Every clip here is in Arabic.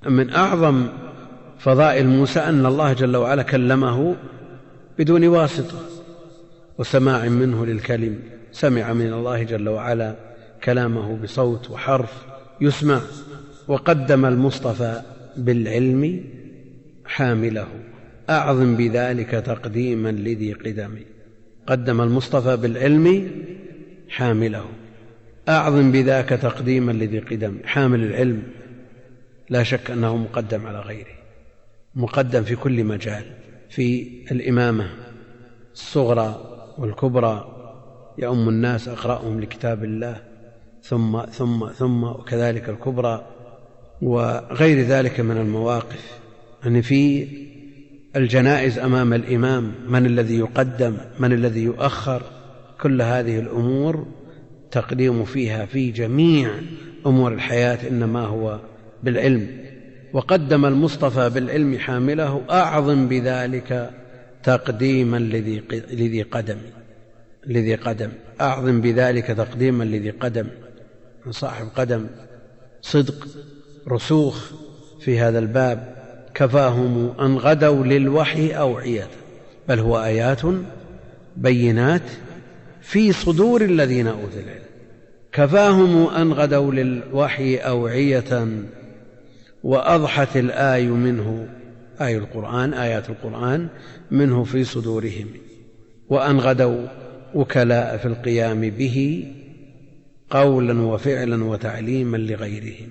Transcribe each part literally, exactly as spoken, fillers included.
من أعظم فضائل موسى أن الله جل وعلا كلمه بدون واسطة وسماع منه للكلم، سمع من الله جل وعلا كلامه بصوت وحرف يسمع. وقدم المصطفى بالعلم حامله، أعظم بذلك تقديما لذي قدم. قدم المصطفى بالعلم حامله، أعظم بذاك تقديما لذي قدم. حامل العلم لا شك أنه مقدم على غيره، مقدم في كل مجال، في الإمامة الصغرى والكبرى، يؤم الناس أقرأهم لكتاب الله، ثم ثم ثم وكذلك الكبرى، وغير ذلك من المواقف. أن في الجنائز أمام الإمام من الذي يقدم من الذي يؤخر، كل هذه الأمور تقديم فيها في جميع أمور الحياة إنما هو بالعلم. وقدم المصطفى بالعلم حامله، أعظم بذلك تقديما لذي قدم لذي قدم أعظم بذلك تقديما لذي قدم، صاحب قدم صدق رسوخ في هذا الباب. كفاهم أن غدوا للوحي أوعية، بل هو آيات بينات في صدور الذين أوتوا العلم. كفاهم أن غدوا للوحي أوعية، وأضحت الآي منه، آي القرآن آيات القرآن منه في صدورهم. وأن غدوا وكلاء في القيام به قولا وفعلا وتعليما لغيرهم.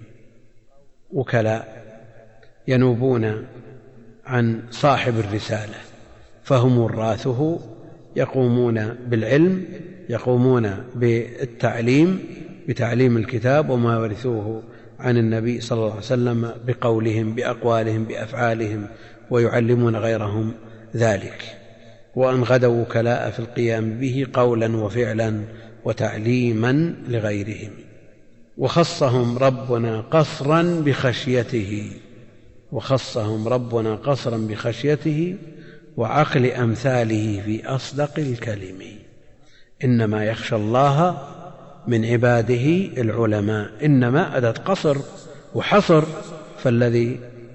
وكلاء ينوبون عن صاحب الرسالة، فهم وراثه، يقومون بالعلم، يقومون بالتعليم بتعليم الكتاب وما ورثوه عن النبي صلى الله عليه وسلم بقولهم بأقوالهم بأفعالهم، ويعلمون غيرهم ذلك. وأن غدوا وكلاء في القيام به قولا وفعلا وتعليما لغيرهم. وخصهم ربنا قصرا بخشيته وخصهم ربنا قصرا بخشيته وعقل أمثاله في أصدق الكلم. إنما يخشى الله من عباده العلماء. إنما أداة قصر وحصر، فالذي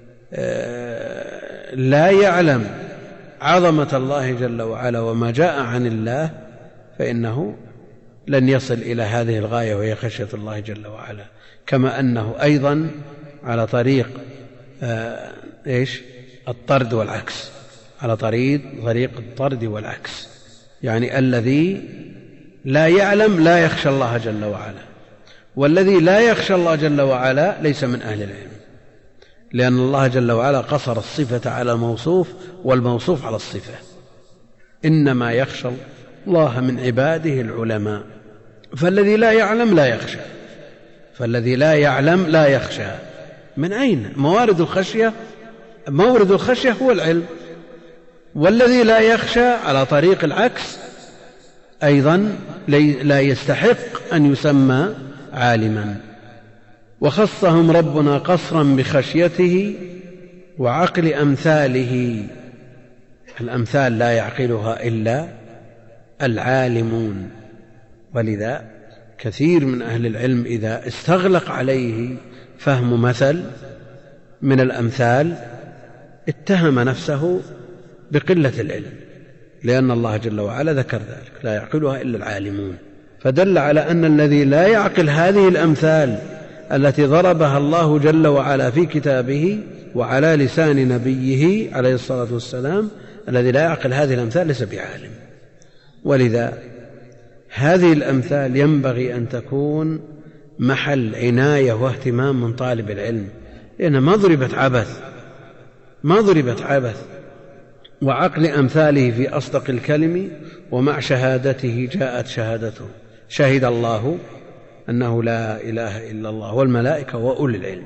لا يعلم عظمة الله جل وعلا وما جاء عن الله فإنه لن يصل إلى هذه الغاية وهي خشية الله جل وعلا. كما أنه أيضا على طريق آه إيش الطرد والعكس، على طريق طريق الطرد والعكس، يعني الذي لا يعلم لا يخشى الله جل وعلا، والذي لا يخشى الله جل وعلا ليس من أهل العلم، لأن الله جل وعلا قصر الصفة على الموصوف والموصوف على الصفة. إنما يخشى الله من عباده العلماء. فالذي لا يعلم لا يخشى، فالذي لا يعلم لا يخشى. من أين موارد الخشية؟ مورد الخشية هو العلم. والذي لا يخشى على طريق العكس أيضا لا يستحق أن يسمى عالما. وخصهم ربنا قصرا بخشيته وعقل أمثاله. الأمثال لا يعقلها إلا العالمون، ولذا كثير من أهل العلم إذا استغلق عليه فهم مثل من الأمثال اتهم نفسه بقلة العلم، لأن الله جل وعلا ذكر ذلك لا يعقلها إلا العالمون. فدل على أن الذي لا يعقل هذه الأمثال التي ضربها الله جل وعلا في كتابه وعلى لسان نبيه عليه الصلاة والسلام، الذي لا يعقل هذه الأمثال ليس بعالم. ولذا هذه الأمثال ينبغي أن تكون محل عناية واهتمام من طالب العلم، لأنها ما ضربت عبث ما ضربت عبث وعقل أمثاله في أصدق الكلم. ومع شهادته جاءت شهادته، شهد الله أنه لا إله إلا الله والملائكة وأولي العلم.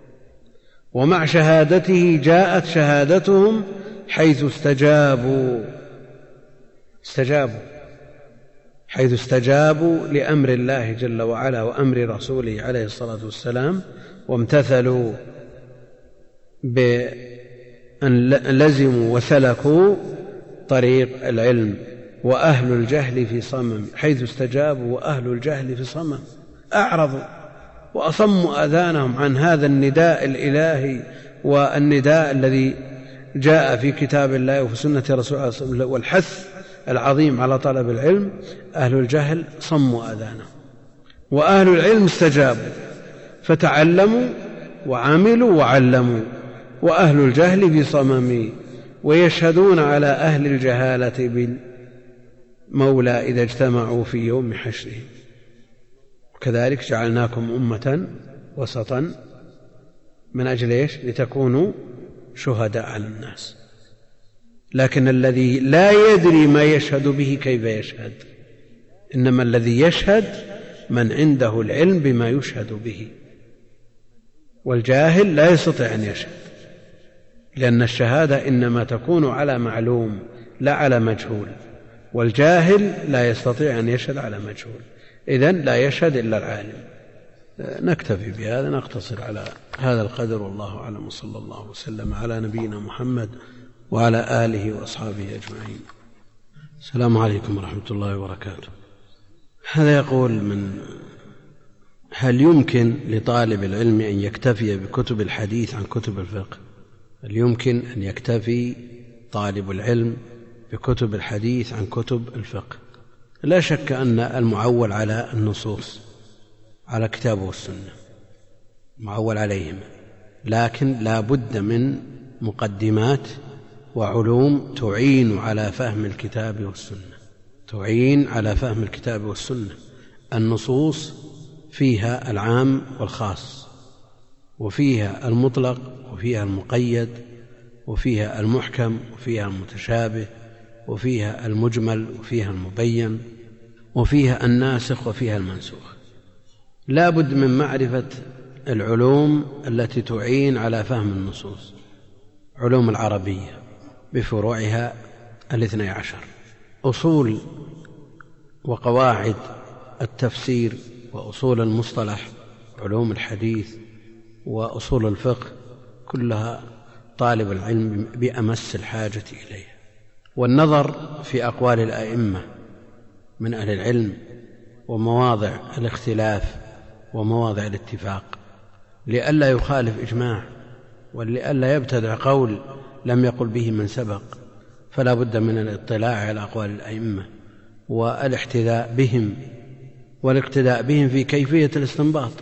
ومع شهادته جاءت شهادتهم حيث استجابوا استجابوا حيث استجابوا لأمر الله جل وعلا وأمر رسوله عليه الصلاة والسلام، وامتثلوا بأن لزموا وسلكوا طريق العلم. وأهل الجهل في صمم، حيث استجابوا وأهل الجهل في صمم، أعرضوا وأصموا آذانهم عن هذا النداء الإلهي والنداء الذي جاء في كتاب الله وفي سنة رسول الله صلى الله عليه وسلم والحث العظيم على طلب العلم. أهل الجهل صموا آذانهم، وأهل العلم استجابوا فتعلموا وعملوا وعلموا، وأهل الجهل في صمم، ويشهدون على أهل الجهالة بالمولى إذا اجتمعوا في يوم حشرهم. وكذلك جعلناكم أمة وسطا من أجل إيش؟ لتكونوا شهداء على الناس. لكن الذي لا يدري ما يشهد به كيف يشهد؟ إنما الذي يشهد من عنده العلم بما يشهد به، والجاهل لا يستطيع أن يشهد، لأن الشهادة إنما تكون على معلوم لا على مجهول، والجاهل لا يستطيع أن يشهد على مجهول، إذن لا يشهد إلا العالم. نكتفي بهذا، نقتصر على هذا القدر، والله أعلم، صلى الله وسلم على نبينا محمد وعلى آله وأصحابه أجمعين. السلام عليكم ورحمة الله وبركاته. هذا يقول: من هل يمكن لطالب العلم أن يكتفي بكتب الحديث عن كتب الفقه؟ هل يمكن أن يكتفي طالب العلم بكتب الحديث عن كتب الفقه؟ لا شك أن المعول على النصوص على كتابه والسنة معول عليهم، لكن لا بد من مقدمات وعلوم تعين على فهم الكتاب والسنة، تعين على فهم الكتاب والسنة. النصوص فيها العام والخاص، وفيها المطلق وفيها المقيد، وفيها المحكم وفيها المتشابه، وفيها المجمل وفيها المبين، وفيها الناسخ وفيها المنسوخ. لا بد من معرفة العلوم التي تعين على فهم النصوص، علوم العربية بفروعها الاثني عشر، أصول وقواعد التفسير وأصول المصطلح، علوم الحديث وأصول الفقه، كلها طالب العلم بأمس الحاجة إليها. والنظر في أقوال الأئمة من أهل العلم ومواضع الاختلاف ومواضع الاتفاق، لئلا يخالف إجماع، ولئلا يبتدع قول لم يقل به من سبق، فلا بد من الاطلاع على أقوال الأئمة والاحتذاء بهم والاقتداء بهم في كيفية الاستنباط،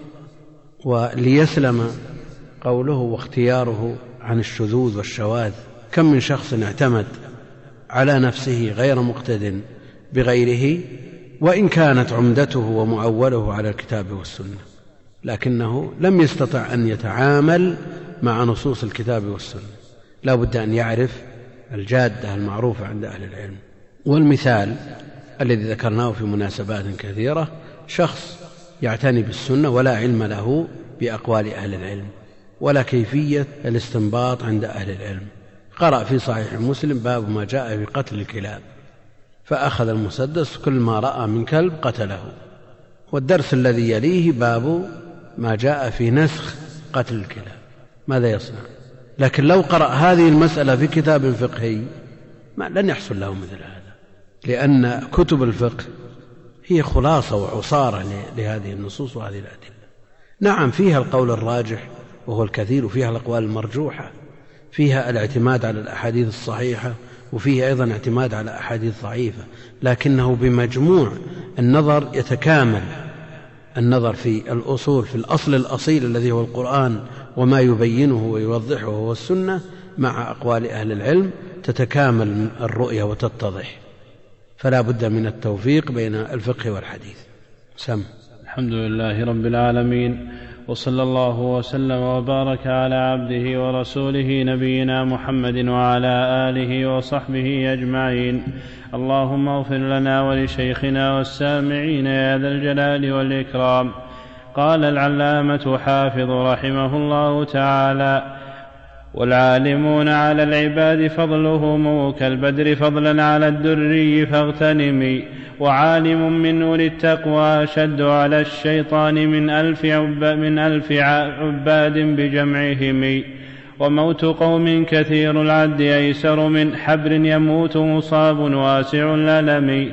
وليسلم قوله واختياره عن الشذوذ والشواذ. كم من شخص اعتمد على نفسه غير مقتد بغيره، وإن كانت عمدته ومعوله على الكتاب والسنة، لكنه لم يستطع أن يتعامل مع نصوص الكتاب والسنة. لا بد أن يعرف الجادة المعروفة عند أهل العلم. والمثال الذي ذكرناه في مناسبات كثيرة: شخص يعتني بالسنة ولا علم له بأقوال أهل العلم ولا كيفية الاستنباط عند أهل العلم، قرأ في صحيح مسلم باب ما جاء في قتل الكلاب، فأخذ المسدس، كل ما رأى من كلب قتله، والدرس الذي يليه باب ما جاء في نسخ قتل الكلاب، ماذا يصنع؟ لكن لو قرأ هذه المسألة في كتاب فقهي ما لن يحصل له مثل هذا، لأن كتب الفقه هي خلاصة وعصارة لهذه النصوص وهذه الأدلة. نعم، فيها القول الراجح وهو الكثير، وفيها الأقوال المرجوحة، فيها الاعتماد على الأحاديث الصحيحة، وفيه أيضا اعتماد على أحاديث ضعيفة، لكنه بمجموع النظر يتكامل النظر في الأصول، في الأصل الأصيل الذي هو القرآن وما يبينه ويوضحه هو السنة، مع أقوال أهل العلم تتكامل الرؤية وتتضح. فلا بد من التوفيق بين الفقه والحديث. سم. الحمد لله رب العالمين، وصلى الله وسلم وبارك على عبده ورسوله نبينا محمد وعلى آله وصحبه أجمعين. اللهم اغفر لنا ولشيخنا والسامعين يا ذا الجلال والإكرام. قال العلامة حافظ رحمه الله تعالى: والعالمون على العباد فضلهم كالبدر فضلا على الدري فاغتنمي، وعالم من أولي التقوى أشد على الشيطان من ألف, عب من ألف عباد بجمعهم، وموت قوم كثير العد أيسر من حبر يموت مصاب واسع الألم،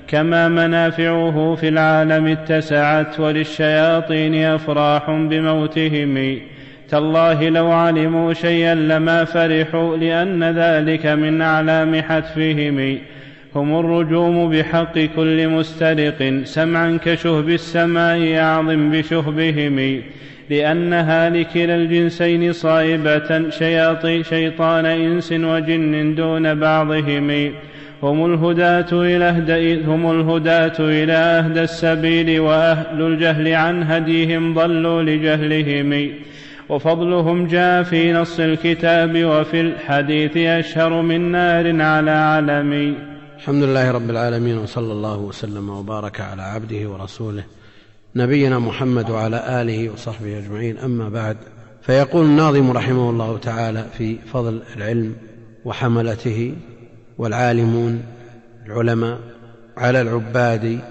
كما منافعه في العالم اتسعت، وللشياطين أفراح بموتهم. تالله لو علموا شيئا لما فرحوا، لأن ذلك من أعلام حتفهم. هم الرجوم بحق كل مسترق، سمعا كشهب السماء أعظم بشهبهم. لأنها لكلا الجنسين صائبة، شياطين شيطان إنس وجن دون بعضهم. هم الهداة إلى أهدى هم الهداة إلى أهدى السبيل، وأهل الجهل عن هديهم ضلوا لجهلهم. وفضلهم جاء في نص الكتاب، وفي الحديث أشهر من نار على علم. الحمد لله رب العالمين، وصلى الله وسلم وبارك على عبده ورسوله نبينا محمد وعلى آله وصحبه أجمعين. أما بعد، فيقول الناظم رحمه الله تعالى في فضل العلم وحملته: والعالمون العلماء على العباد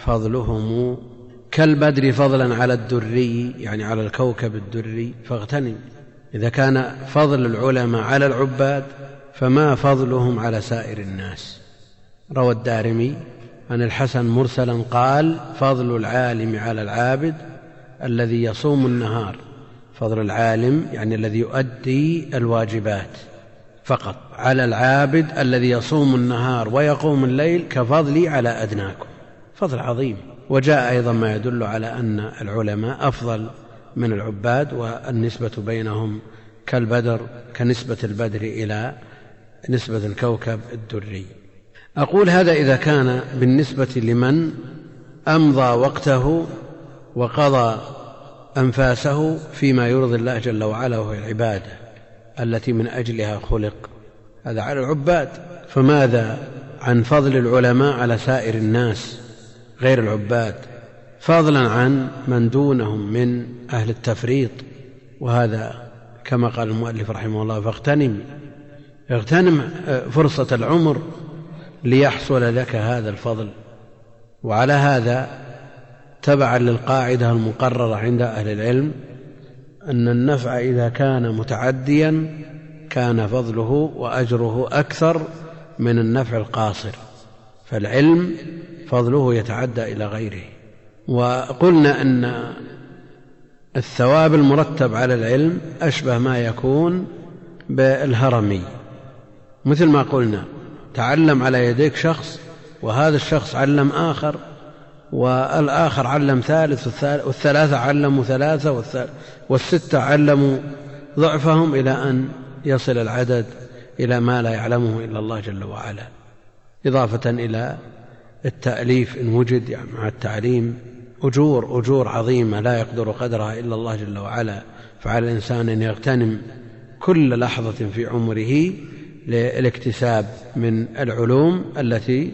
فضلهم كالبدر فضلا على الدري، يعني على الكوكب الدري، فاغتنم. إذا كان فضل العلماء على العباد فما فضلهم على سائر الناس. روى الدارمي عن الحسن مرسلا قال: فضل العالم على العابد الذي يصوم النهار. فضل العالم يعني الذي يؤدي الواجبات فقط، على العابد الذي يصوم النهار ويقوم الليل كفضلي على أدناكم. فضل عظيم. وجاء أيضا ما يدل على أن العلماء أفضل من العباد، والنسبة بينهم كالبدر، كنسبة البدر إلى نسبة الكوكب الدري. أقول هذا إذا كان بالنسبة لمن أمضى وقته وقضى أنفاسه فيما يرضي الله جل وعلا، وهي العبادة التي من أجلها خلق، هذا على العباد. فماذا عن فضل العلماء على سائر الناس غير العباد، فضلا عن من دونهم من أهل التفريط؟ وهذا كما قال المؤلف رحمه الله: فاغتنم اغتنم فرصة العمر ليحصل لك هذا الفضل. وعلى هذا تبعا للقاعدة المقررة عند أهل العلم أن النفع إذا كان متعديا كان فضله وأجره أكثر من النفع القاصر، فالعلم فضله يتعدى إلى غيره. وقلنا أن الثواب المرتب على العلم أشبه ما يكون بالهرمي، مثل ما قلنا: تعلم على يديك شخص، وهذا الشخص علم آخر، والآخر علم ثالث، والثلاثة علموا ثلاثة، والستة علموا ضعفهم، إلى أن يصل العدد إلى ما لا يعلمه إلا الله جل وعلا، إضافة إلى التأليف إن وجد، يعني مع التعليم أجور أجور عظيمة لا يقدر قدرها إلا الله جل وعلا. فعلى الإنسان أن يغتنم كل لحظة في عمره للاكتساب من العلوم التي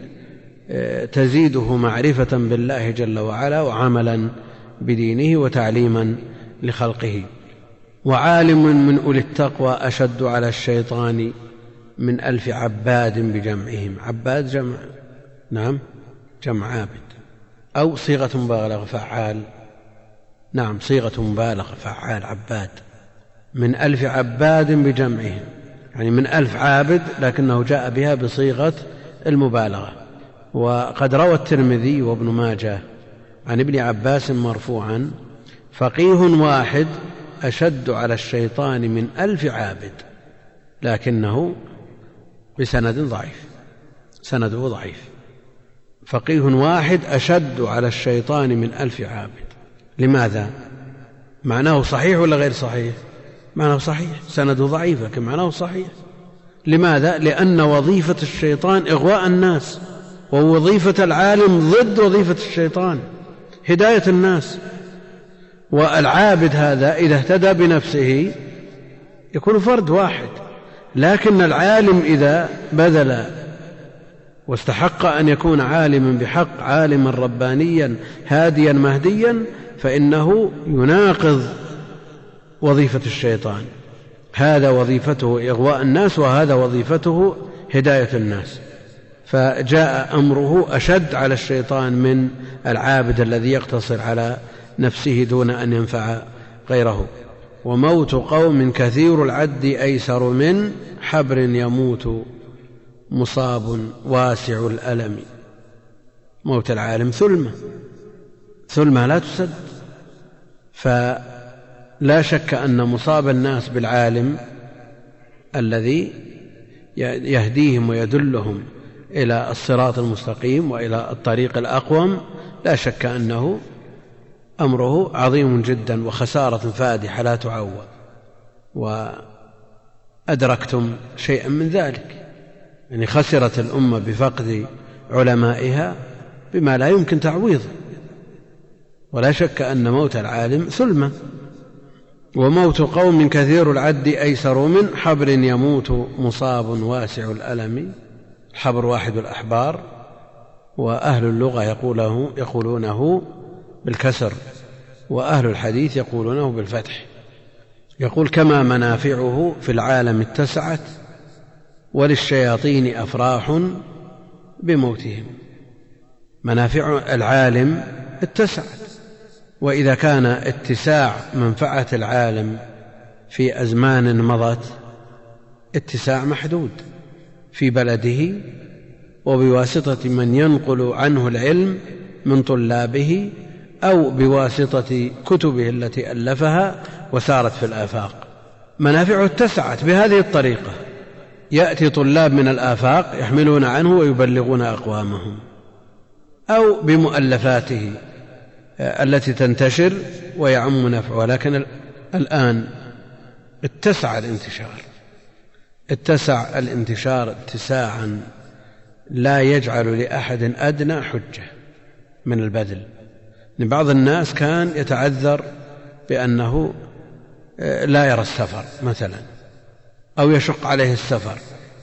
تزيده معرفة بالله جل وعلا، وعملا بدينه، وتعليما لخلقه. وعالم من أولي التقوى أشد على الشيطان من ألف عباد بجمعهم. عباد جمع، نعم، جمع عابد، أو صيغة مبالغة فعال، نعم صيغة مبالغة فعال، عباد. من ألف عباد بجمعهم، يعني من ألف عابد، لكنه جاء بها بصيغة المبالغة. وقد روى الترمذي وابن ماجه عن ابن عباس مرفوعا: فقيه واحد أشد على الشيطان من ألف عابد، لكنه بسند ضعيف، سنده ضعيف. فقيه واحد أشد على الشيطان من ألف عابد. لماذا؟ معناه صحيح ولا غير صحيح؟ معناه صحيح، سنده ضعيف لكن معناه صحيح. لماذا؟ لأن وظيفة الشيطان إغواء الناس، ووظيفة العالم ضد وظيفة الشيطان، هداية الناس. والعابد هذا إذا اهتدى بنفسه يكون فرد واحد، لكن العالم إذا بذل واستحق أن يكون عالما بحق، عالما ربانيا هاديا مهديا، فإنه يناقض وظيفة الشيطان. هذا وظيفته إغواء الناس، وهذا وظيفته هداية الناس. فجاء أمره أشد على الشيطان من العابد الذي يقتصر على نفسه دون أن ينفع غيره. وموت قوم كثير العد أيسر من حبر يموت مصاب واسع الألم. موت العالم ثلمة، ثلمة لا تسد. فلا شك أن مصاب الناس بالعالم الذي يهديهم ويدلهم إلى الصراط المستقيم وإلى الطريق الأقوم لا شك أنه أمره عظيم جدا وخسارة فادحة لا تعوض، وأدركتم شيئا من ذلك. يعني خسرت الأمة بفقد علمائها بما لا يمكن تعويضه. ولا شك أن موت العالم ثلمة. وموت قوم كثير العد أيسر من حبر يموت مصاب واسع الألم. الحبر واحد الأحبار، وأهل اللغة يقوله يقولونه بالكسر، وأهل الحديث يقولونه بالفتح. يقول كما منافعه في العالم اتسعت وللشياطين أفراح بموتهم. منافع العالم اتسعت، وإذا كان اتساع منفعة العالم في أزمان مضت اتساع محدود في بلده وبواسطة من ينقل عنه العلم من طلابه أو بواسطة كتبه التي ألفها وسارت في الآفاق، منافعه اتسعت بهذه الطريقة. يأتي طلاب من الآفاق يحملون عنه ويبلغون أقوامهم، أو بمؤلفاته التي تنتشر ويعم نفعه. لكن الآن اتسع الانتشار اتسع الانتشار اتساعا لا يجعل لأحد أدنى حجة من البذل. بعض الناس كان يتعذر بأنه لا يرى السفر مثلا أو يشق عليه السفر،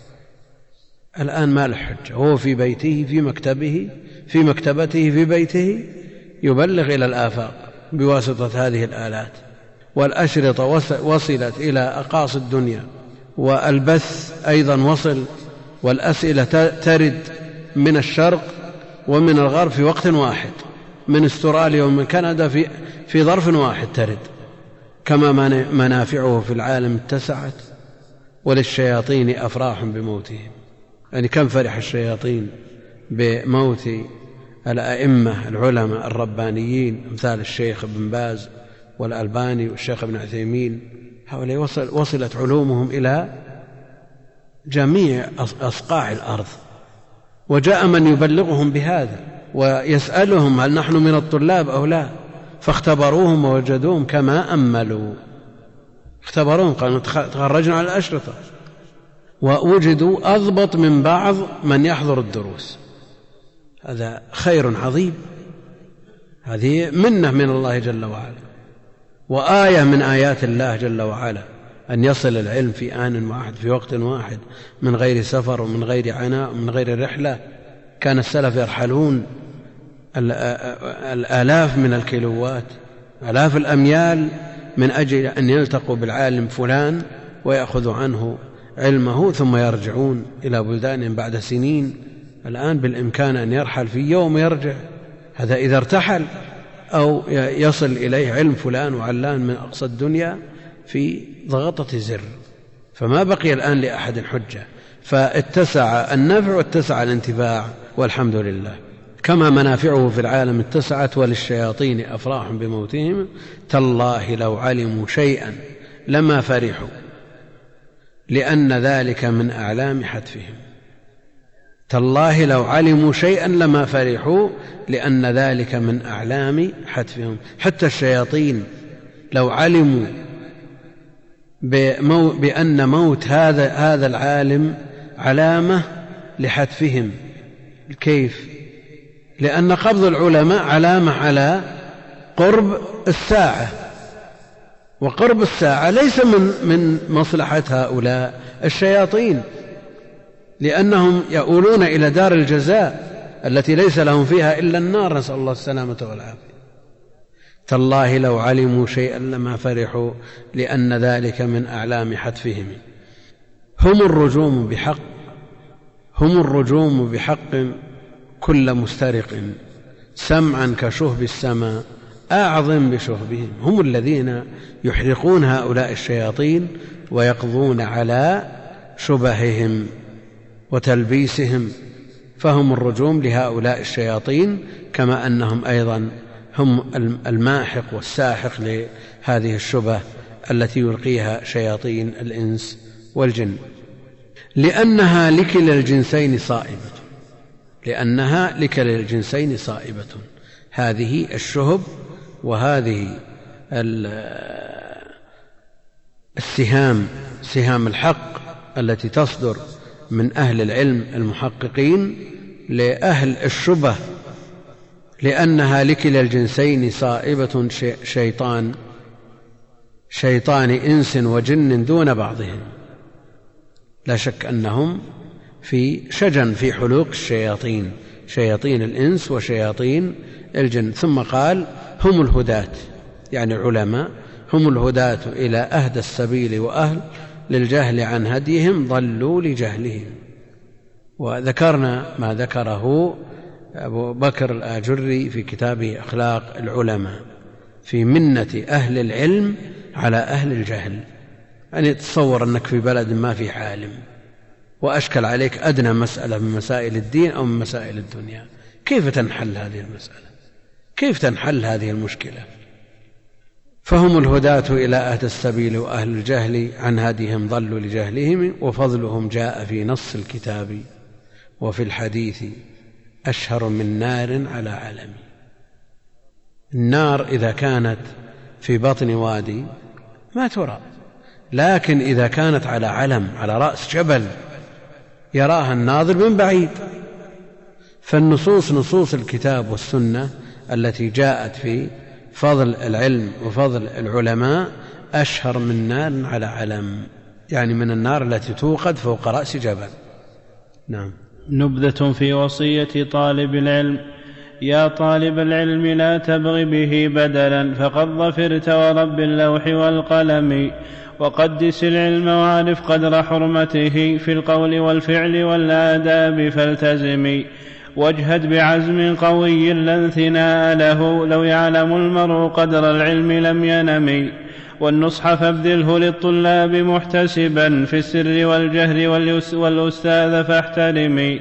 الآن ما له حجة، هو في بيته في مكتبه في مكتبته في بيته يبلغ إلى الآفاق بواسطة هذه الآلات، والأشرطة وصلت إلى أقاصي الدنيا، والبث أيضا وصل، والأسئلة ترد من الشرق ومن الغرب في وقت واحد، من استراليا ومن كندا في, في ظرف واحد ترد. كما منافعه في العالم اتسعت وللشياطين أفراح بموتهم. يعني كم فرح الشياطين بموت الأئمة العلماء الربانيين أمثال الشيخ ابن باز والألباني والشيخ ابن عثيمين. هؤلاء وصل وصلت علومهم إلى جميع أصقاع الأرض، وجاء من يبلغهم بهذا ويسألهم هل نحن من الطلاب أو لا، فاختبروهم ووجدوهم كما أملوا، اختبروهم قالوا تخرجنا على الأشرطة، ووجدوا أضبط من بعض من يحضر الدروس. هذا خير عظيم، هذه منة من الله جل وعلا، وآية من آيات الله جل وعلا أن يصل العلم في آن واحد في وقت واحد من غير سفر ومن غير عناء ومن غير رحلة. كان السلف يرحلون الآلاف من الكيلوات آلاف الأميال من أجل أن يلتقوا بالعالم فلان ويأخذوا عنه علمه ثم يرجعون إلى بلدانهم بعد سنين. الآن بالإمكان أن يرحل في يوم ويرجع، هذا إذا ارتحل، أو يصل إليه علم فلان وعلان من أقصى الدنيا في ضغطة زر. فما بقي الآن لأحد حجة، فاتسع النفع واتسع الانتفاع والحمد لله. كما منافعه في العالم اتسعت وللشياطين أفراح بموتهم. تالله لو علموا شيئا لما فرحوا لأن ذلك من أعلام حتفهم. تالله لو علموا شيئا لما فرحوا لأن ذلك من أعلام حتفهم. حتى الشياطين لو علموا بأن موت هذا هذا العالم علامة لحتفهم. كيف؟ لأن قبض العلماء علامة على قرب الساعة، وقرب الساعة ليس من من مصلحة هؤلاء الشياطين، لأنهم يؤولون إلى دار الجزاء التي ليس لهم فيها إلا النار، نسأل الله السلامة والعافية. تالله لو علموا شيئا لما فرحوا لأن ذلك من أعلام حتفهم. هم الرجوم بحق هم الرجوم بحق كل مسترق سمعا كشهب السماء أعظم بشهبهم. هم الذين يحرقون هؤلاء الشياطين ويقضون على شبههم وتلبيسهم فهم الرجوم لهؤلاء الشياطين، كما أنهم أيضا هم الماحق والساحق لهذه الشبه التي يلقيها شياطين الإنس والجن، لأنها لكلا الجنسين صائبة لأنها لكلا الجنسين صائبة هذه الشهب وهذه السهام سهام الحق التي تصدر من أهل العلم المحققين لأهل الشبه، لأنها لكلا الجنسين صائبة شيطان شيطان إنس وجن دون بعضهم. لا شك أنهم في شجن في حلوق الشياطين، شياطين الإنس وشياطين الجن. ثم قال هم الهداة، يعني العلماء هم الهداة إلى أهدى السبيل وأهل للجهل عن هديهم ضلوا لجهلهم. وذكرنا ما ذكره أبو بكر الآجري في كتابه أخلاق العلماء في منة أهل العلم على أهل الجهل. يعني تصور أنك في بلد ما في عالم وأشكل عليك أدنى مسألة من مسائل الدين أو من مسائل الدنيا، كيف تنحل هذه المسألة؟ كيف تنحل هذه المشكلة؟ فهم الهداة إلى أهدى السبيل وأهل الجهل عن هديهم ضلوا لجهلهم، وفضلهم جاء في نص الكتاب وفي الحديث أشهر من نار على علم. النار إذا كانت في بطن وادي ما ترى، لكن إذا كانت على علم على رأس جبل يراها الناظر من بعيد. فالنصوص نصوص الكتاب والسنة التي جاءت في فضل العلم وفضل العلماء أشهر من نار على علم، يعني من النار التي توقد فوق رأس جبل. نعم. نبذة في وصية طالب العلم: يا طالب العلم لا تبغ به بدلا، فقد ظفرت ورب اللوح والقلم، وقدس العلم واعرف قدر حرمته في القول والفعل والآداب فالتزم، واجهد بعزم قوي لا انثناء له، لو يعلم المرء قدر العلم لم ينم، والنصح فابذله للطلاب محتسبا في السر والجهر والأستاذ فاحترم،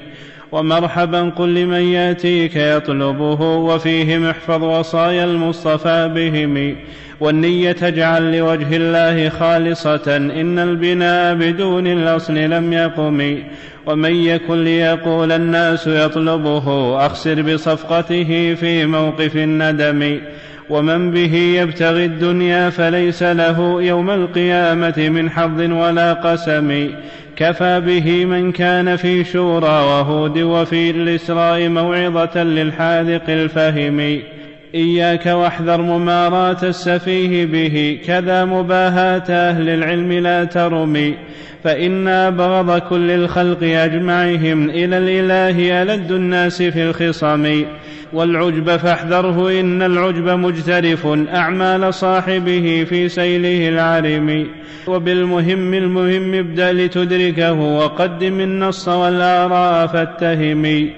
ومرحبا قل لمن يأتيك يطلبه، وفيهم احفظ وصايا المصطفى بهم، والنية اجعل لوجه الله خالصة، إن البناء بدون الأصل لم يقم، ومن يكن ليقول الناس يطلبه، أخسر بصفقته في موقف الندم، ومن به يبتغي الدنيا فليس له يوم القيامة من حظ ولا قسم، كفى به من كان في شورى وهود وفي الإسراء موعظة للحاذق الفهم، إياك واحذر ممارات السفيه به، كذا مباهاة أهل العلم لا ترم، فإن أبغض كل الخلق أجمعهم إلى الإله ألد الناس في الخصم، والعجب فاحذره إن العجب مجترف أعمال صاحبه في سيله العرم، وبالمهم المهم ابدأ لتدركه، وقدم النص والآراء فاتهم،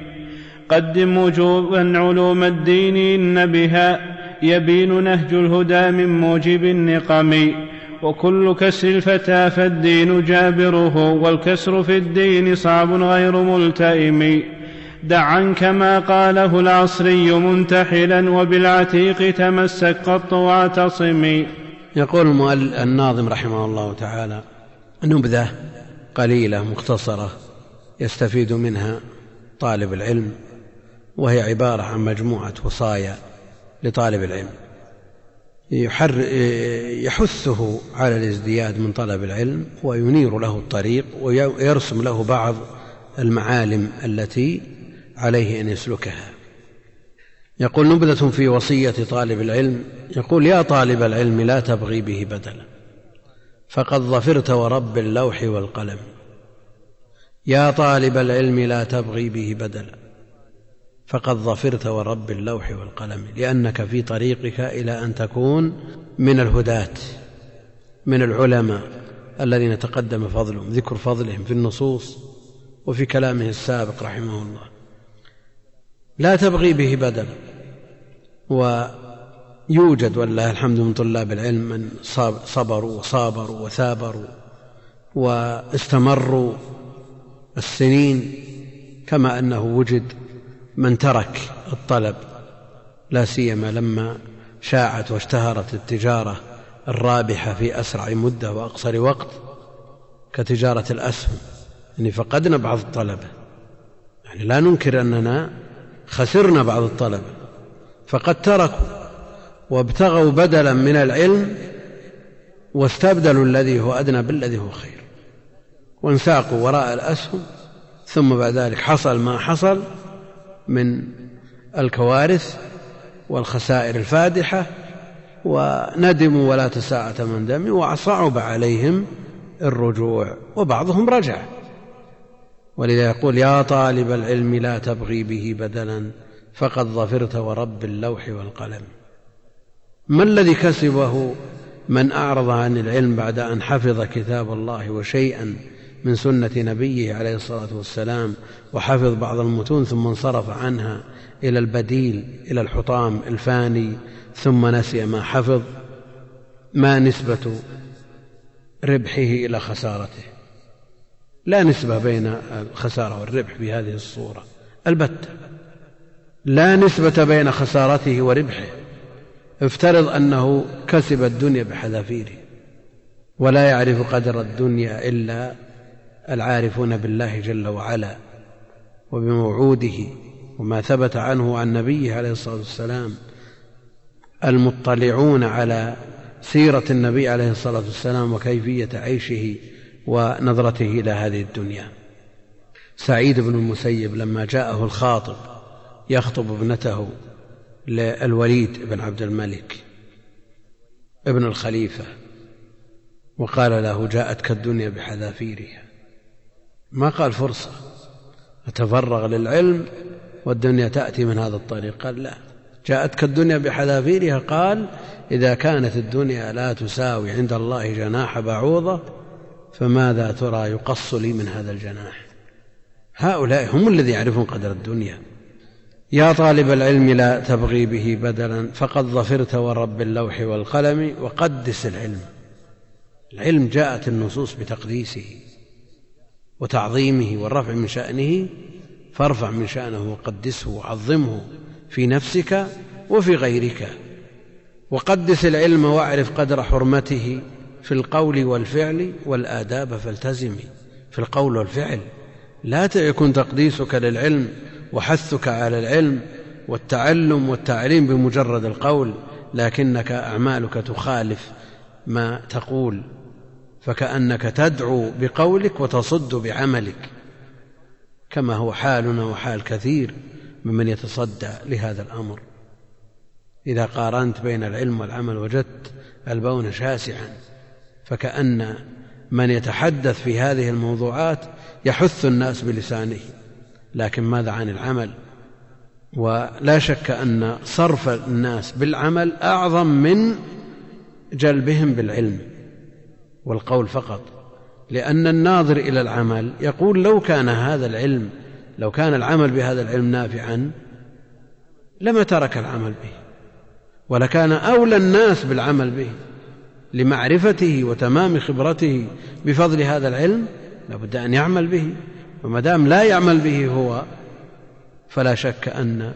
قدم وجوبا علوم الدين إن بها يبين نهج الهدى من موجب النقم، وكل كسر الفتى فالدين جابره، والكسر في الدين صعب غير ملتئم، دع عنك ما قاله العصري منتحلا، وبالعتيق تمسك قط واعتصم. يقول الناظم رحمه الله تعالى نبذة قليلة مختصرة يستفيد منها طالب العلم، وهي عبارة عن مجموعة وصايا لطالب العلم يحثه على الازدياد من طلب العلم، وينير له الطريق، ويرسم له بعض المعالم التي عليه أن يسلكها. يقول نبذة في وصية طالب العلم، يقول يا طالب العلم لا تبغي به بدلا، فقد ظفرت ورب اللوح والقلم. يا طالب العلم لا تبغي به بدلا، فقد ظفرت ورب اللوح والقلم، لأنك في طريقك إلى أن تكون من الهداة من العلماء الذين تقدم فضلهم ذكر فضلهم في النصوص وفي كلامه السابق رحمه الله. لا تبغي به بدلا. ويوجد والله الحمد من طلاب العلم من صبروا وصابروا وثابروا واستمروا السنين كما أنه وجد من ترك الطلب، لا سيما لما شاعت واشتهرت التجارة الرابحة في أسرع مدة وأقصر وقت كتجارة الأسهم، يعني فقدنا بعض الطلبة، يعني لا ننكر أننا خسرنا بعض الطلبة، فقد تركوا وابتغوا بدلا من العلم واستبدلوا الذي هو أدنى بالذي هو خير، وانساقوا وراء الأسهم، ثم بعد ذلك حصل ما حصل من الكوارث والخسائر الفادحة، وندموا ولا تساءة من دم، وصعب عليهم الرجوع، وبعضهم رجع. ولذا يقول: يا طالب العلم لا تبغي به بدلا فقد ظفرت ورب اللوح والقلم. ما الذي كسبه من أعرض عن العلم بعد أن حفظ كتاب الله وشيئا من سنة نبيه عليه الصلاة والسلام، وحفظ بعض المتون ثم انصرف عنها إلى البديل، إلى الحطام الفاني، ثم نسي ما حفظ؟ ما نسبة ربحه إلى خسارته؟ لا نسبة بين الخسارة والربح بهذه الصورة البتة، لا نسبة بين خسارته وربحه. افترض أنه كسب الدنيا بحذافيره، ولا يعرف قدر الدنيا إلا العارفون بالله جل وعلا وبموعوده وما ثبت عنه عن نبيه عليه الصلاة والسلام، المطلعون على سيرة النبي عليه الصلاة والسلام وكيفية عيشه ونظرته إلى هذه الدنيا. سعيد بن المسيب لما جاءه الخاطب يخطب ابنته للوليد بن عبد الملك ابن الخليفة، وقال له: جاءتك الدنيا بحذافيرها، ما قال فرصة أتفرغ للعلم والدنيا تأتي من هذا الطريق، قال: لا، جاءتك الدنيا بحذافيرها. قال: إذا كانت الدنيا لا تساوي عند الله جناح بعوضة فماذا ترى يقص لي من هذا الجناح؟ هؤلاء هم الذين يعرفون قدر الدنيا. يا طالب العلم لا تبغي به بدلا فقد ظفرت ورب اللوح والقلم. وقدس العلم، العلم جاءت النصوص بتقديسه وتعظيمه والرفع من شأنه، فارفع من شأنه وقدسه وعظمه في نفسك وفي غيرك. وقدس العلم واعرف قدر حرمته في القول والفعل والآداب فالتزمي. في القول والفعل لا يكون تقديسك للعلم وحثك على العلم والتعلم والتعليم بمجرد القول، لكنك أعمالك تخالف ما تقول، فكأنك تدعو بقولك وتصد بعملك، كما هو حالنا وحال كثير ممن يتصدى لهذا الأمر. إذا قارنت بين العلم والعمل وجدت البون شاسعا، فكأن من يتحدث في هذه الموضوعات يحث الناس بلسانه، لكن ماذا عن العمل؟ ولا شك أن صرف الناس بالعمل أعظم من جلبهم بالعلم والقول فقط، لأن الناظر إلى العمل يقول: لو كان هذا العلم لو كان العمل بهذا العلم نافعا لما ترك العمل به، ولكان أولى الناس بالعمل به لمعرفته وتمام خبرته بفضل هذا العلم، لابد أن يعمل به. وما دام لا يعمل به هو، فلا شك أن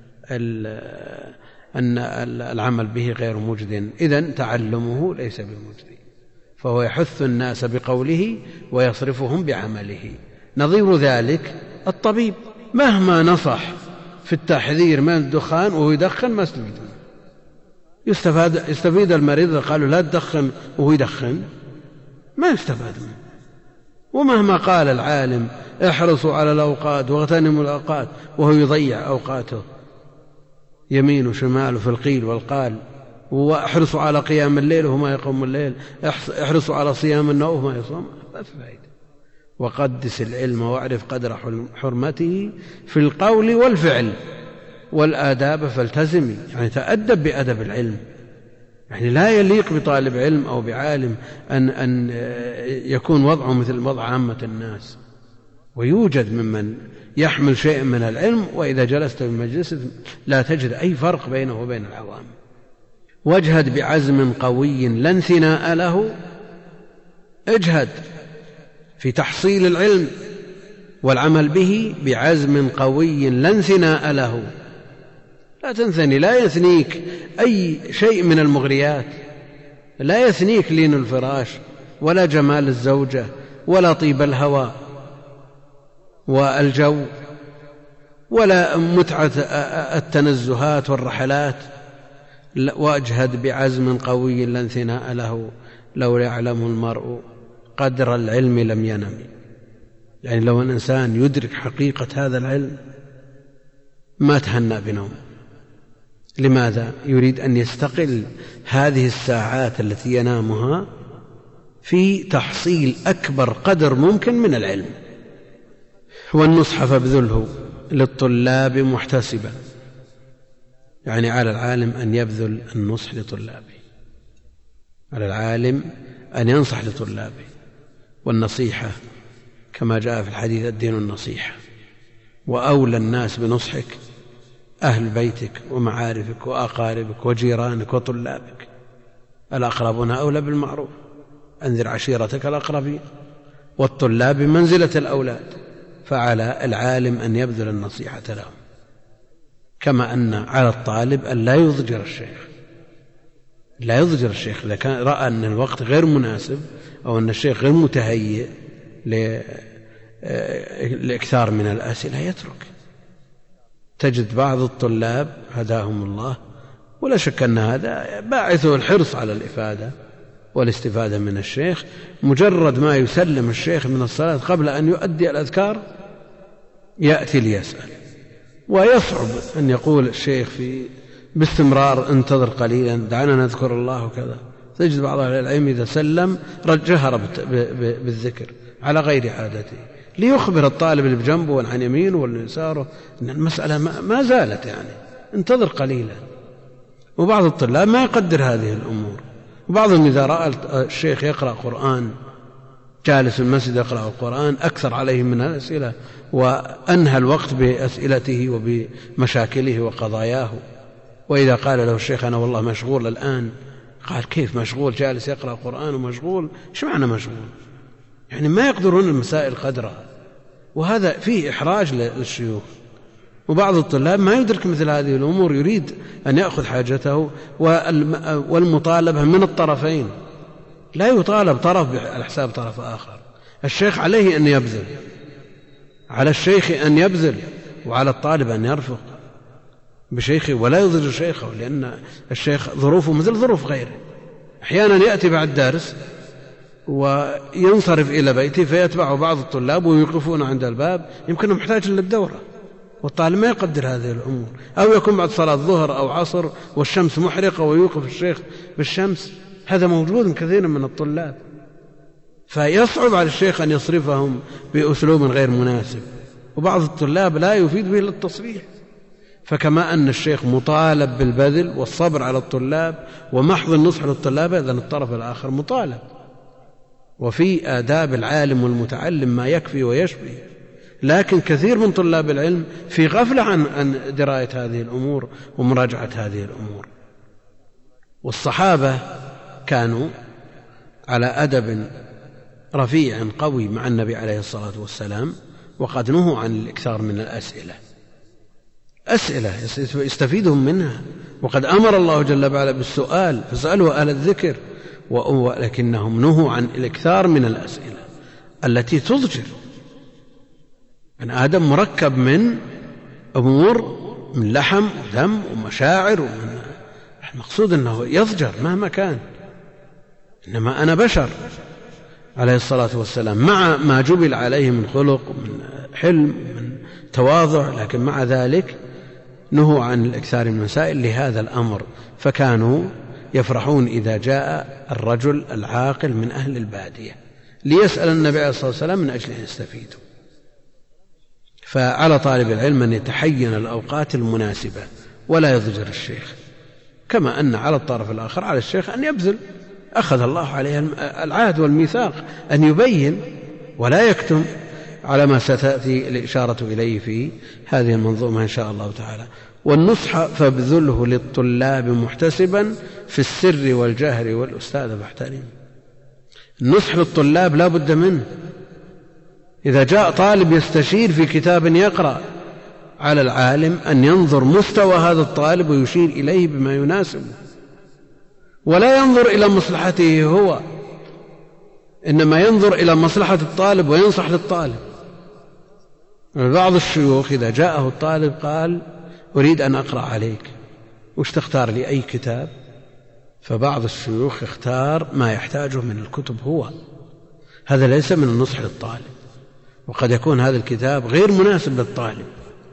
أن العمل به غير مجد، إذن تعلمه ليس بمجد، فهو يحث الناس بقوله ويصرفهم بعمله. نظير ذلك الطبيب، مهما نصح في التحذير من الدخان وهو يدخن ما استفيد منه. يستفاد يستفيد المريض قالوا لا تدخن وهو يدخن، ما يستفاد منه. ومهما قال العالم احرصوا على الأوقات واغتنموا الأوقات وهو يضيع أوقاته يمين وشمال في القيل والقال، واحرصوا على قيام الليل وهو ما يقوم الليل، احرصوا على صيام النوم وهو ما يصوم، ما في فائدة. وقدس العلم واعرف قدر حرمته في القول والفعل والآداب فالتزمي، يعني تأدب بأدب العلم. يعني لا يليق بطالب علم أو بعالم أن, أن يكون وضعه مثل وضع عامة الناس. ويوجد ممن يحمل شيء من العلم وإذا جلست في مجلس لا تجد أي فرق بينه وبين العوام. واجهد بعزم قوي لا انثناء له، اجهد في تحصيل العلم والعمل به بعزم قوي لا انثناء له. لا تنثني، لا يثنيك أي شيء من المغريات، لا يثنيك لين الفراش ولا جمال الزوجة ولا طيب الهوى والجو ولا متعة التنزهات والرحلات. واجهد بعزم قوي لا انثناء له، لو يعلم المرء قدر العلم لم ينم. يعني لو الإنسان يدرك حقيقة هذا العلم ما تهنى بنوم. لماذا؟ يريد أن يستقل هذه الساعات التي ينامها في تحصيل أكبر قدر ممكن من العلم. والنصح فابذله للطلاب محتسبا، يعني على العالم أن يبذل النصح لطلابه، على العالم أن ينصح لطلابه. والنصيحة كما جاء في الحديث الدين النصيحة، وأولى الناس بنصحك أهل بيتك ومعارفك وأقاربك وجيرانك وطلابك، الأقربون أولى بالمعروف، أنذر عشيرتك الأقربين. والطلاب بمنزلة الأولاد، فعلى العالم أن يبذل النصيحة لهم، كما أن على الطالب أن لا يضجر الشيخ، لا يضجر الشيخ إذا كان رأى أن الوقت غير مناسب أو أن الشيخ غير متهيئ لإكثار من الأسئلة يترك. تجد بعض الطلاب هداهم الله، ولا شك أن هذا باعثه الحرص على الإفادة والاستفادة من الشيخ، مجرد ما يسلم الشيخ من الصلاة قبل أن يؤدي الأذكار يأتي ليسأل. ويصعب أن يقول الشيخ في باستمرار انتظر قليلا دعنا نذكر الله وكذا. تجد بعض أهل العلم إذا سلم جهر بالذكر على غير عادته، ليخبر الطالب اللي بجنبه عن يمينه واليساره أن المسألة ما زالت، يعني انتظر قليلا. وبعض الطلاب ما يقدر هذه الأمور، وبعضهم إذا رأى الشيخ يقرأ قرآن جالس المسجد يقرأ القرآن أكثر عليه من الأسئلة، وأنهى الوقت بأسئلته وبمشاكله وقضاياه. وإذا قال له الشيخ أنا والله مشغول الآن، قال كيف مشغول؟ جالس يقرأ القرآن ومشغول؟ إيش معنى مشغول؟ يعني ما يقدرون المسائل قدرها، وهذا فيه إحراج للشيوخ. وبعض الطلاب ما يدرك مثل هذه الأمور، يريد أن يأخذ حاجته، والمطالبة من الطرفين، لا يطالب طرف على حساب طرف آخر. الشيخ عليه أن يبذل، على الشيخ أن يبذل، وعلى الطالب أن يرفق بشيخه ولا يضر شيخه، لأن الشيخ ظروفه مثل ظروف غيره. أحيانا يأتي بعد درس وينصرف إلى بيته فيتبعه بعض الطلاب ويوقفون عند الباب، يمكنه محتاج للدورة، والطالب ما يقدر هذه الأمور. أو يكون بعد صلاة ظهر أو عصر والشمس محرقة ويوقف الشيخ بالشمس، هذا موجود كثير من الطلاب، فيصعب على الشيخ أن يصرفهم بأسلوب غير مناسب. وبعض الطلاب لا يفيد به التصريح. فكما أن الشيخ مطالب بالبذل والصبر على الطلاب ومحض النصح للطلاب، إذن الطرف الآخر مطالب. وفي آداب العالم والمتعلم ما يكفي ويشفي، لكن كثير من طلاب العلم في غفلة عن دراية هذه الأمور ومراجعة هذه الأمور. والصحابة كانوا على أدب رفيع قوي مع النبي عليه الصلاة والسلام، وقد نهوا عن الإكثار من الأسئلة، أسئلة يستفيدهم منها، وقد أمر الله جل وعلا بالسؤال فاسألوا أهل الذكر، ولكنهم نهوا عن الإكثار من الأسئلة التي تضجر. أن آدم مركب من أمور، من لحم ودم ومشاعر، ومن المقصود أنه يضجر مهما كان. إنما أنا بشر عليه الصلاة والسلام، مع ما جبل عليه من خلق ومن حلم ومن تواضع، لكن مع ذلك نهوا عن الإكثار من المسائل لهذا الأمر. فكانوا يفرحون إذا جاء الرجل العاقل من أهل البادية ليسأل النبي عليه الصلاة والسلام من أجل أن يستفيدوا. فعلى طالب العلم أن يتحين الأوقات المناسبة ولا يضجر الشيخ، كما أن على الطرف الآخر على الشيخ أن يبذل. أخذ الله عليه العهد والميثاق أن يبين ولا يكتم، على ما ستأتي الإشارة إليه في هذه المنظومة إن شاء الله تعالى. والنصح فابذله للطلاب محتسبا في السر والجهر والأستاذ فاحترم. النصح للطلاب لا بد منه، إذا جاء طالب يستشير في كتاب يقرأ، على العالم أن ينظر مستوى هذا الطالب ويشير إليه بما يناسبه، ولا ينظر إلى مصلحته هو، إنما ينظر إلى مصلحة الطالب وينصح للطالب. بعض الشيوخ إذا جاءه الطالب قال أريد أن أقرأ عليك، وش تختار لي؟ أي كتاب؟ فبعض الشيوخ اختار ما يحتاجه من الكتب هو، هذا ليس من النصح للطالب، وقد يكون هذا الكتاب غير مناسب للطالب.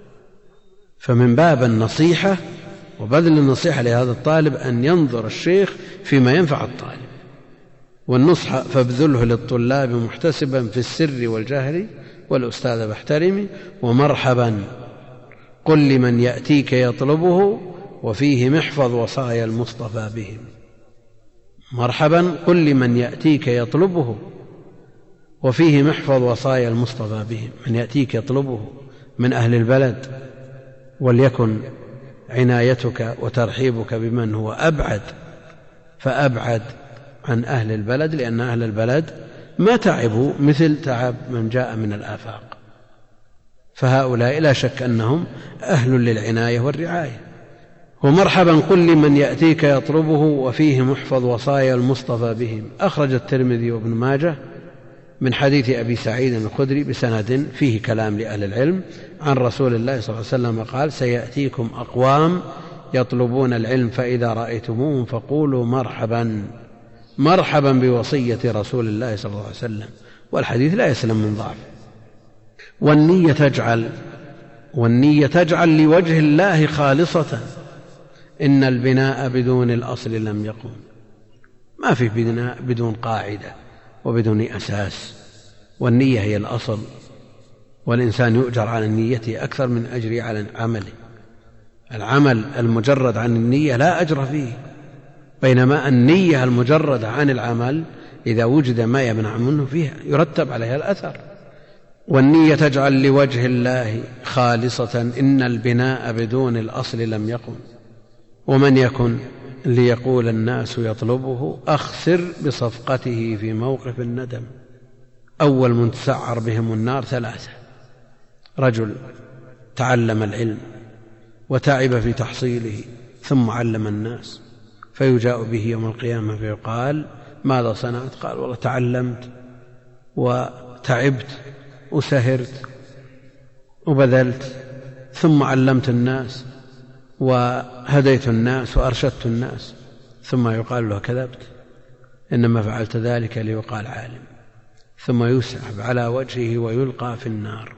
فمن باب النصيحة وبذل النصيحة لهذا الطالب أن ينظر الشيخ فيما ينفع الطالب. والنصح فابذله للطلاب محتسبا في السر والجهر، والأستاذ فاحترمي، ومرحبا قل لمن يأتيك يطلبه، وفيه محفظ وصايا المصطفى بهم. مرحبا قل لمن يأتيك يطلبه، وفيه محفظ وصايا المصطفى بهم. من يأتيك يطلبه من أهل البلد، وليكن عنايتك وترحيبك بمن هو أبعد فأبعد عن أهل البلد، لأن أهل البلد ما تعبوا مثل تعب من جاء من الآفاق، فهؤلاء لا شك أنهم أهل للعناية والرعاية. ومرحبا قل لمن يأتيك يطلبه، وفيه محفظ وصايا المصطفى بهم. أخرج الترمذي وابن ماجه من حديث أبي سعيد الخدري بسند فيه كلام لأهل العلم عن رسول الله صلى الله عليه وسلم قال: سيأتيكم أقوام يطلبون العلم فإذا رأيتموهم فقولوا مرحبا مرحبا بوصية رسول الله صلى الله عليه وسلم. والحديث لا يسلم من ضعف. والنية تجعل والنية تجعل لوجه الله خالصة. إن البناء بدون الأصل لم يقوم. ما في بناء بدون قاعدة وبدون أساس، والنية هي الأصل، والإنسان يؤجر على النية أكثر من أجره على عمله. العمل المجرد عن النية لا أجر فيه، بينما النية المجردة عن العمل إذا وجد ما يمنع منه فيها يرتب عليها الأثر. والنية تجعل لوجه الله خالصة. إن البناء بدون الأصل لم يقم. ومن يكن ليقول الناس يطلبه أخسر بصفقته في موقف الندم. أول من تسعر بهم النار ثلاثة: رجل تعلم العلم وتعب في تحصيله ثم علم الناس، فيجاء به يوم القيامة فيقال: ماذا صنعت؟ قال: والله تعلمت وتعبت وسهرت وبذلت ثم علمت الناس وهديت الناس وأرشدت الناس. ثم يقال له: كذبت، إنما فعلت ذلك ليقال عالم. ثم يسحب على وجهه ويلقى في النار.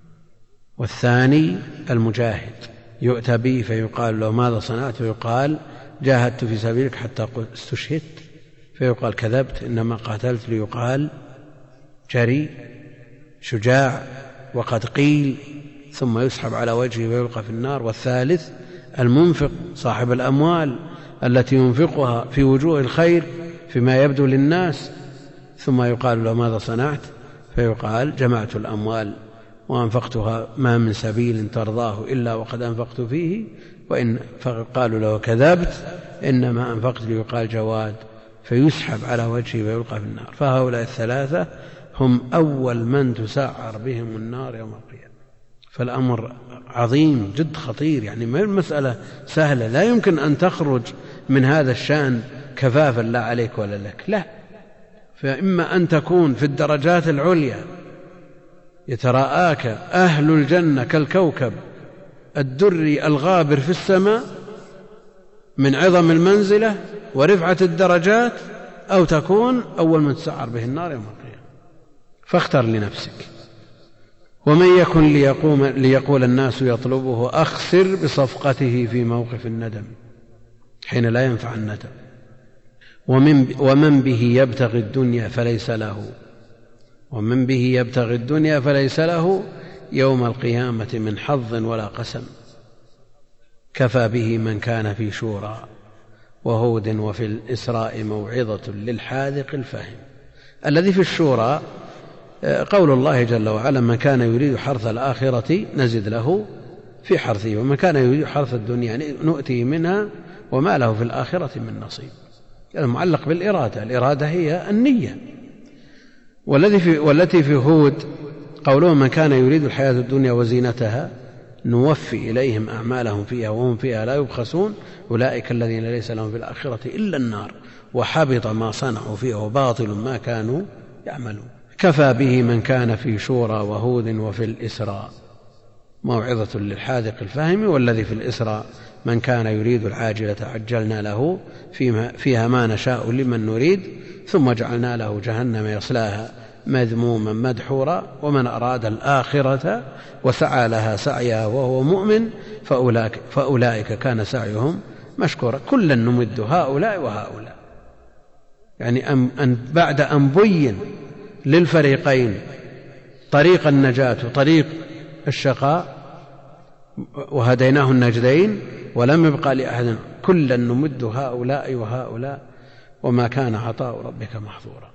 والثاني المجاهد، يؤتى به فيقال له: ماذا صنعت؟ فيقال: جاهدت في سبيلك حتى استشهدت. فيقال: كذبت، إنما قاتلت ليقال جريء شجاع وقد قيل. ثم يسحب على وجهه ويلقى في النار. والثالث المنفق، صاحب الأموال التي ينفقها في وجوه الخير فيما يبدو للناس. ثم يقال له: ماذا صنعت؟ فيقال: جمعت الأموال وأنفقتها، ما من سبيل ترضاه إلا وقد أنفقت فيه. وإن فقالوا له: كذبت، إنما أنفقت ليقال جواد. فيسحب على وجهه ويلقى في النار. فهؤلاء الثلاثة هم أول من تسعر بهم النار يوم القيامة. فالأمر عظيم جد خطير، يعني ما المسألة سهلة، لا يمكن أن تخرج من هذا الشأن كفافا لا عليك ولا لك، لا. فإما أن تكون في الدرجات العليا يتراءاك أهل الجنة كالكوكب الدري الغابر في السماء من عظم المنزلة ورفعة الدرجات، أو تكون أول من تسعر به النار يوم القيامة. فاختر لنفسك. ومن يكن ليقوم ليقول الناس يطلبه أخسر بصفقته في موقف الندم، حين لا ينفع الندم. ومن, ومن به يبتغي الدنيا فليس له ومن به يبتغي الدنيا فليس له يوم القيامة من حظ ولا قسم. كفى به من كان في شورى وهود وفي الإسراء موعظة للحاذق الفهم. الذي في الشورى قول الله جل وعلا: من كان يريد حرث الآخرة نزد له في حرثه، ومن كان يريد حرث الدنيا نؤتيه منها وما له في الآخرة من نصيب. المعلق بالإرادة، الإرادة هي النية. والذي في والتي في هود قوله من كان يريد الحياة الدنيا وزينتها نوفي إليهم أعمالهم فيها وهم فيها لا يبخسون أولئك الذين ليس لهم في الآخرة إلا النار وحبط ما صنعوا فيها وباطل ما كانوا يعملون. كفى به من كان في شورى وهود وفي الإسراء موعظة للحاذق الفهم. والذي في الإسراء من كان يريد العاجلة عجلنا له فيها ما نشاء لمن نريد ثم جعلنا له جهنم يصلاها مذموما مدحورا ومن أراد الآخرة وسعى لها سعيها وهو مؤمن فأولئك, فأولئك كان سعيهم مشكورا. كلا نمد هؤلاء وهؤلاء، يعني أن بعد أن بين للفريقين طريق النجاة وطريق الشقاء وهديناه النجدين ولم يبقى لأحد، كلا نمد هؤلاء وهؤلاء وما كان عطاء ربك محظورا.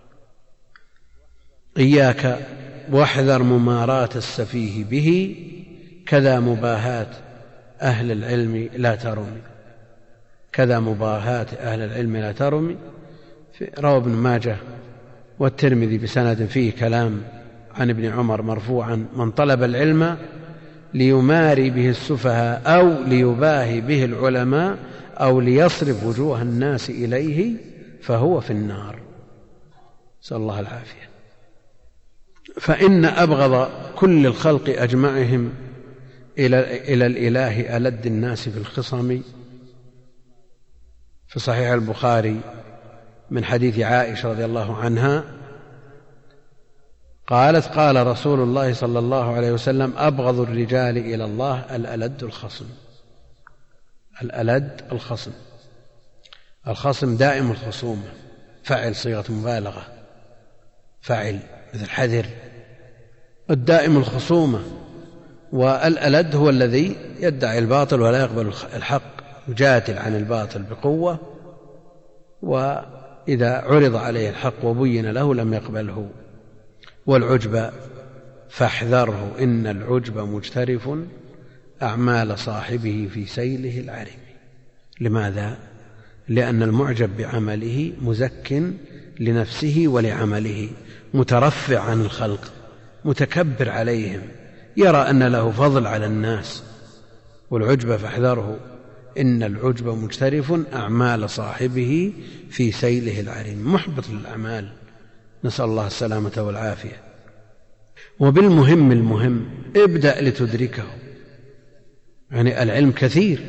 إياك واحذر مماراة السفيه به كذا مباهاة أهل العلم لا ترمي. كذا مباهاة أهل العلم لا ترمي. روى ابن ماجه والترمذي بسند فيه كلام عن ابن عمر مرفوعا من طلب العلم ليماري به السفهاء أو ليباهي به العلماء أو ليصرف وجوه الناس إليه فهو في النار، نسأل الله العافية. فإن أبغض كل الخلق أجمعهم إلى, إلى الإله ألد الناس في الخصم. في صحيح البخاري من حديث عائشة رضي الله عنها قالت قال رسول الله صلى الله عليه وسلم أبغض الرجال إلى الله الألد الخصم. الألد الخصم، الخصم دائم الخصومة، فعل صيغة مبالغة، فعل مثل حذر، الدائم الخصومة. والألد هو الذي يدعي الباطل ولا يقبل الحق، يجادل عن الباطل بقوة، وإذا عرض عليه الحق وبين له لم يقبله. والعجب فاحذره إن العجب مجترف أعمال صاحبه في سيله العرم. لماذا؟ لأن المعجب بعمله مزك لنفسه ولعمله، مترفع عن الخلق، متكبر عليهم، يرى أن له فضل على الناس. والعجب فاحذره إن العجب مجترف أعمال صاحبه في سيله العرم، محبط للأعمال، نسأل الله السلامة والعافية. وبالمهم المهم ابدأ لتدركه، يعني العلم كثير،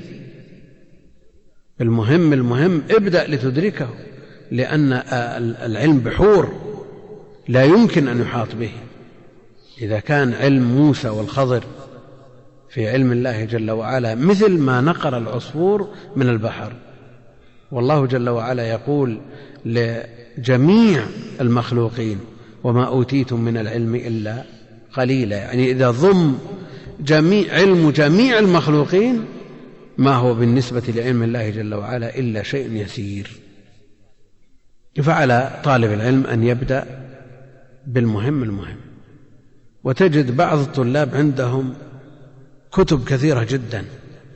المهم المهم ابدأ لتدركه، لأن العلم بحور لا يمكن أن يحاط به. إذا كان علم موسى والخضر في علم الله جل وعلا مثل ما نقر العصفور من البحر، والله جل وعلا يقول لجميع المخلوقين وما أوتيتم من العلم إلا قليلا، يعني إذا ضم جميع علم جميع المخلوقين ما هو بالنسبة لعلم الله جل وعلا إلا شيء يسير. فعلى طالب العلم أن يبدأ بالمهم المهم. وتجد بعض الطلاب عندهم كتب كثيرة جدا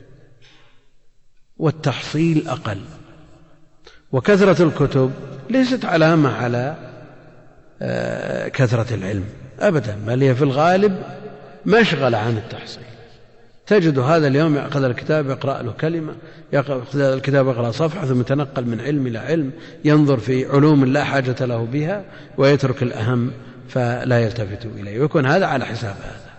والتحصيل أقل، وكثرة الكتب ليست علامة على كثرة العلم أبدا، بل هي في الغالب مشغل عن التحصيل. تجد هذا اليوم يأخذ الكتاب يقرأ له كلمة، يأخذ الكتاب يقرأ صفحة ثم يتنقل من علم إلى علم، ينظر في علوم لا حاجة له بها ويترك الأهم فلا يلتفت إليه، ويكون هذا على حساب هذا.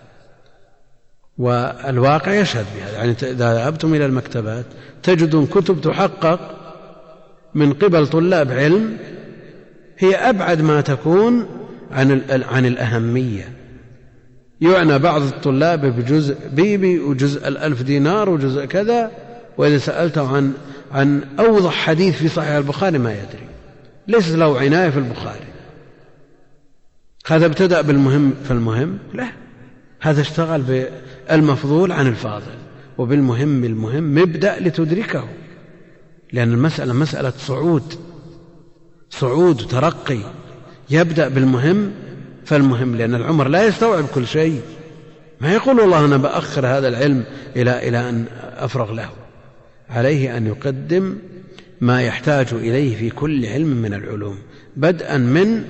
والواقع يشهد بهذا، يعني إذا ذهبتم إلى المكتبات تجدون كتب تحقق من قبل طلاب علم هي أبعد ما تكون عن عن الأهمية. يعنى بعض الطلاب بجزء بيبي وجزء الألف دينار وجزء كذا، وإذا سألته عن عن أوضح حديث في صحيح البخاري ما يدري، ليس له عناية في البخاري. هذا ابتدأ بالمهم فالمهم لا، هذا اشتغل بالمفضول عن الفاضل. وبالمهم المهم ابدأ لتدركه، لأن المسألة مسألة صعود صعود وترقي. يبدأ بالمهم فالمهم، لأن العمر لا يستوعب كل شيء، ما يقول والله أنا بأخر هذا العلم إلى إلى أن أفرغ له. عليه أن يقدم ما يحتاج إليه في كل علم من العلوم، بدءا من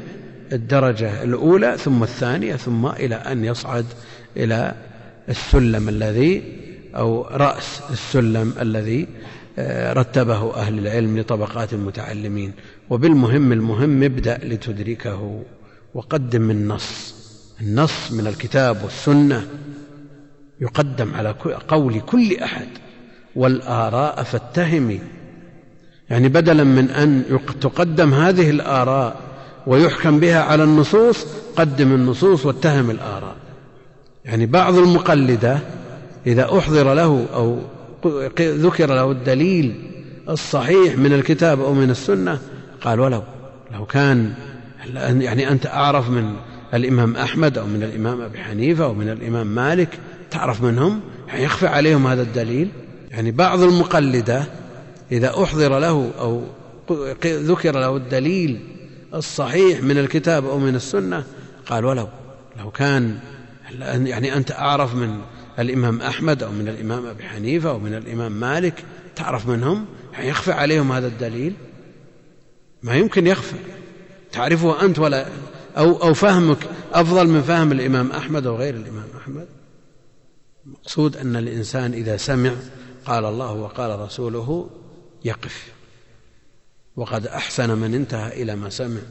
الدرجة الأولى ثم الثانية ثم إلى أن يصعد إلى السلم الذي أو رأس السلم الذي رتبه أهل العلم لطبقات المتعلمين. وبالمهم المهم ابدأ لتدركه وقدم النص النص من الكتاب والسنة يقدم على قول كل أحد، والآراء فاتهمي، يعني بدلا من أن تقدم هذه الآراء ويحكم بها على النصوص قدم النصوص واتهم الآراء. يعني بعض المقلدة إذا أحضر له أو ذكر له الدليل الصحيح من الكتاب أو من السنة قال ولو لو كان يعني أنت أعرف من الإمام أحمد أو من الإمام أبي حنيفة أو من الإمام مالك تعرف منهم، يعني يخفى عليهم هذا الدليل. يعني بعض المقلدة إذا أحضر له أو ذكر له الدليل الصحيح من الكتاب أو من السنة قال ولو لو كان يعني أنت أعرف من الإمام أحمد أو من الإمام أبي حنيفة أو من الإمام مالك تعرف منهم، يعني يخفى عليهم هذا الدليل. ما يمكن يخفى، تعرفه أنت ولا أو, أو فهمك أفضل من فهم الإمام أحمد أو غير الإمام أحمد. المقصود أن الإنسان إذا سمع قال الله وقال رسوله يقف، وقد أحسن من انتهى إلى ما سمع.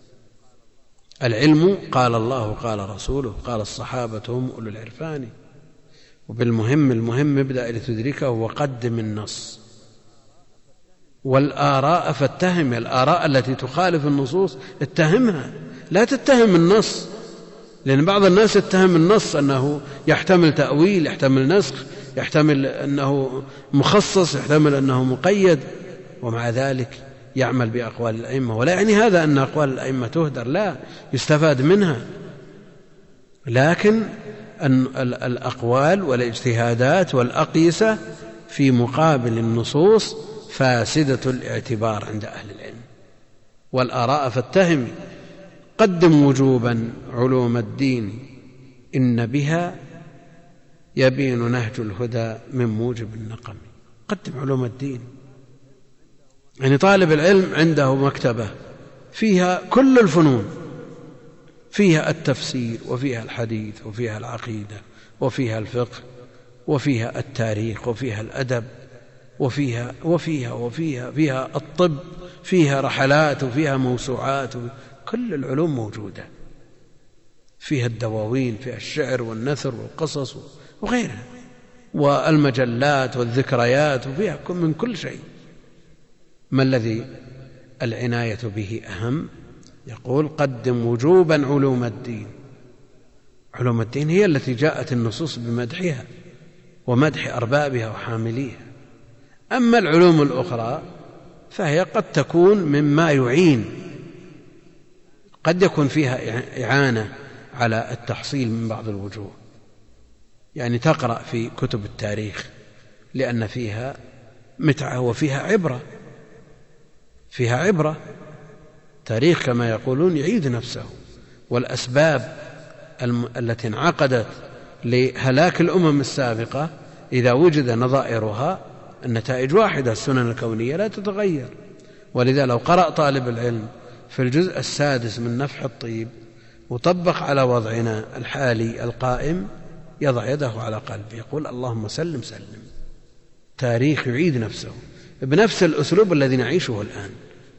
العلم قال الله قال رسوله قال الصحابة هم أولو العرفان. وبالمهم المهم ابدأ لتدركه وقدم النص، والآراء فاتهم، الآراء التي تخالف النصوص اتهمها، لا تتهم النص، لأن بعض الناس يتهم النص أنه يحتمل تأويل، يحتمل نسخ، يحتمل أنه مخصص، يحتمل أنه مقيد، ومع ذلك يعمل بأقوال الأئمة. ولا يعني هذا أن أقوال الأئمة تهدر، لا، يستفاد منها، لكن أن الأقوال والاجتهادات والأقيسة في مقابل النصوص فاسدة الاعتبار عند أهل العلم. والآراء فاتهم، قدم وجوبا علوم الدين إن بها يبين نهج الهدى من موجب النقم. قدم علوم الدين، يعني طالب العلم عنده مكتبة فيها كل الفنون، فيها التفسير وفيها الحديث وفيها العقيدة وفيها الفقه وفيها التاريخ وفيها الأدب وفيها وفيها وفيها فيها الطب، فيها رحلات وفيها موسوعات، كل العلوم موجودة فيها، الدواوين فيها الشعر والنثر والقصص وغيرها، والمجلات والذكريات، وفيها من كل شيء. ما الذي العناية به أهم؟ يقول قدم وجوبا علوم الدين. علوم الدين هي التي جاءت النصوص بمدحها ومدح أربابها وحامليها. أما العلوم الأخرى فهي قد تكون مما يعين، قد يكون فيها إعانة على التحصيل من بعض الوجوه، يعني تقرأ في كتب التاريخ لأن فيها متعة وفيها عبرة، فيها عبرة. تاريخ كما يقولون يعيد نفسه، والأسباب التي انعقدت لهلاك الأمم السابقة إذا وجد نظائرها النتائج واحدة، السنن الكونية لا تتغير. ولذا لو قرأ طالب العلم في الجزء السادس من نفح الطيب وطبق على وضعنا الحالي القائم يضع يده على قلبه يقول اللهم سلم سلم. تاريخ يعيد نفسه بنفس الأسلوب الذي نعيشه الآن.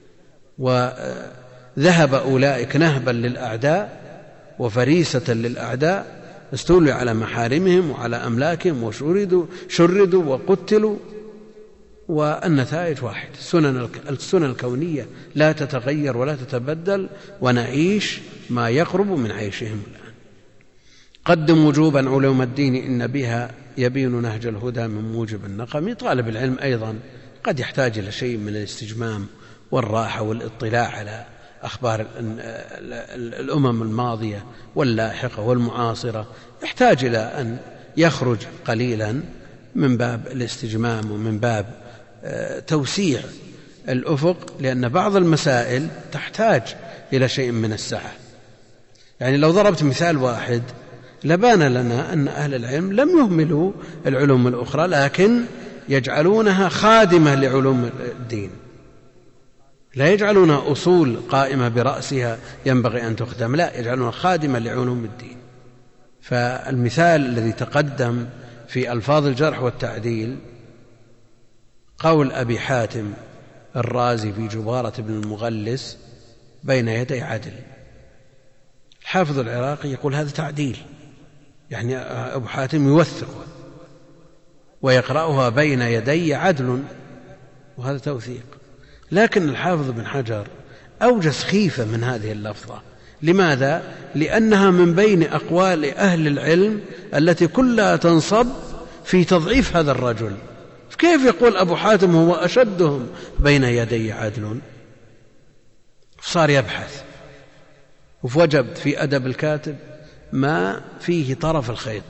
وذهب أولئك نهبا للأعداء وفريسة للأعداء، استولوا على محارمهم وعلى أملاكهم وشردوا شردوا وقتلوا، والنتائج واحد، السنن الكونية لا تتغير ولا تتبدل، ونعيش ما يقرب من عيشهم الآن. قدم وجوبا علوم الدين إن بها يبين نهج الهدى من موجب النقم. طالب العلم أيضا قد يحتاج إلى شيء من الاستجمام والراحة والاطلاع على أخبار الأمم الماضية واللاحقة والمعاصرة، يحتاج إلى أن يخرج قليلا من باب الاستجمام ومن باب توسيع الأفق، لأن بعض المسائل تحتاج إلى شيء من السعة. يعني لو ضربت مثال واحد لبان لنا أن أهل العلم لم يهملوا العلوم الأخرى، لكن يجعلونها خادمة لعلوم الدين. لا يجعلون أصول قائمة برأسها ينبغي أن تخدم، لا، يجعلون خادمة لعلوم الدين. فالمثال الذي تقدم في ألفاظ الجرح والتعديل قول أبي حاتم الرازي في جبارة بن المغلس بين يدي عدل. الحافظ العراقي يقول هذا تعديل، يعني أبو حاتم يوثق ويقرأها بين يدي عدل، وهذا توثيق. لكن الحافظ بن حجر أوجس خيفة من هذه اللفظة. لماذا؟ لأنها من بين أقوال أهل العلم التي كلها تنصب في تضعيف هذا الرجل. كيف يقول أبو حاتم هو أشدهم بين يدي عدل؟ صار يبحث ووجد في أدب الكاتب ما فيه طرف الخيط،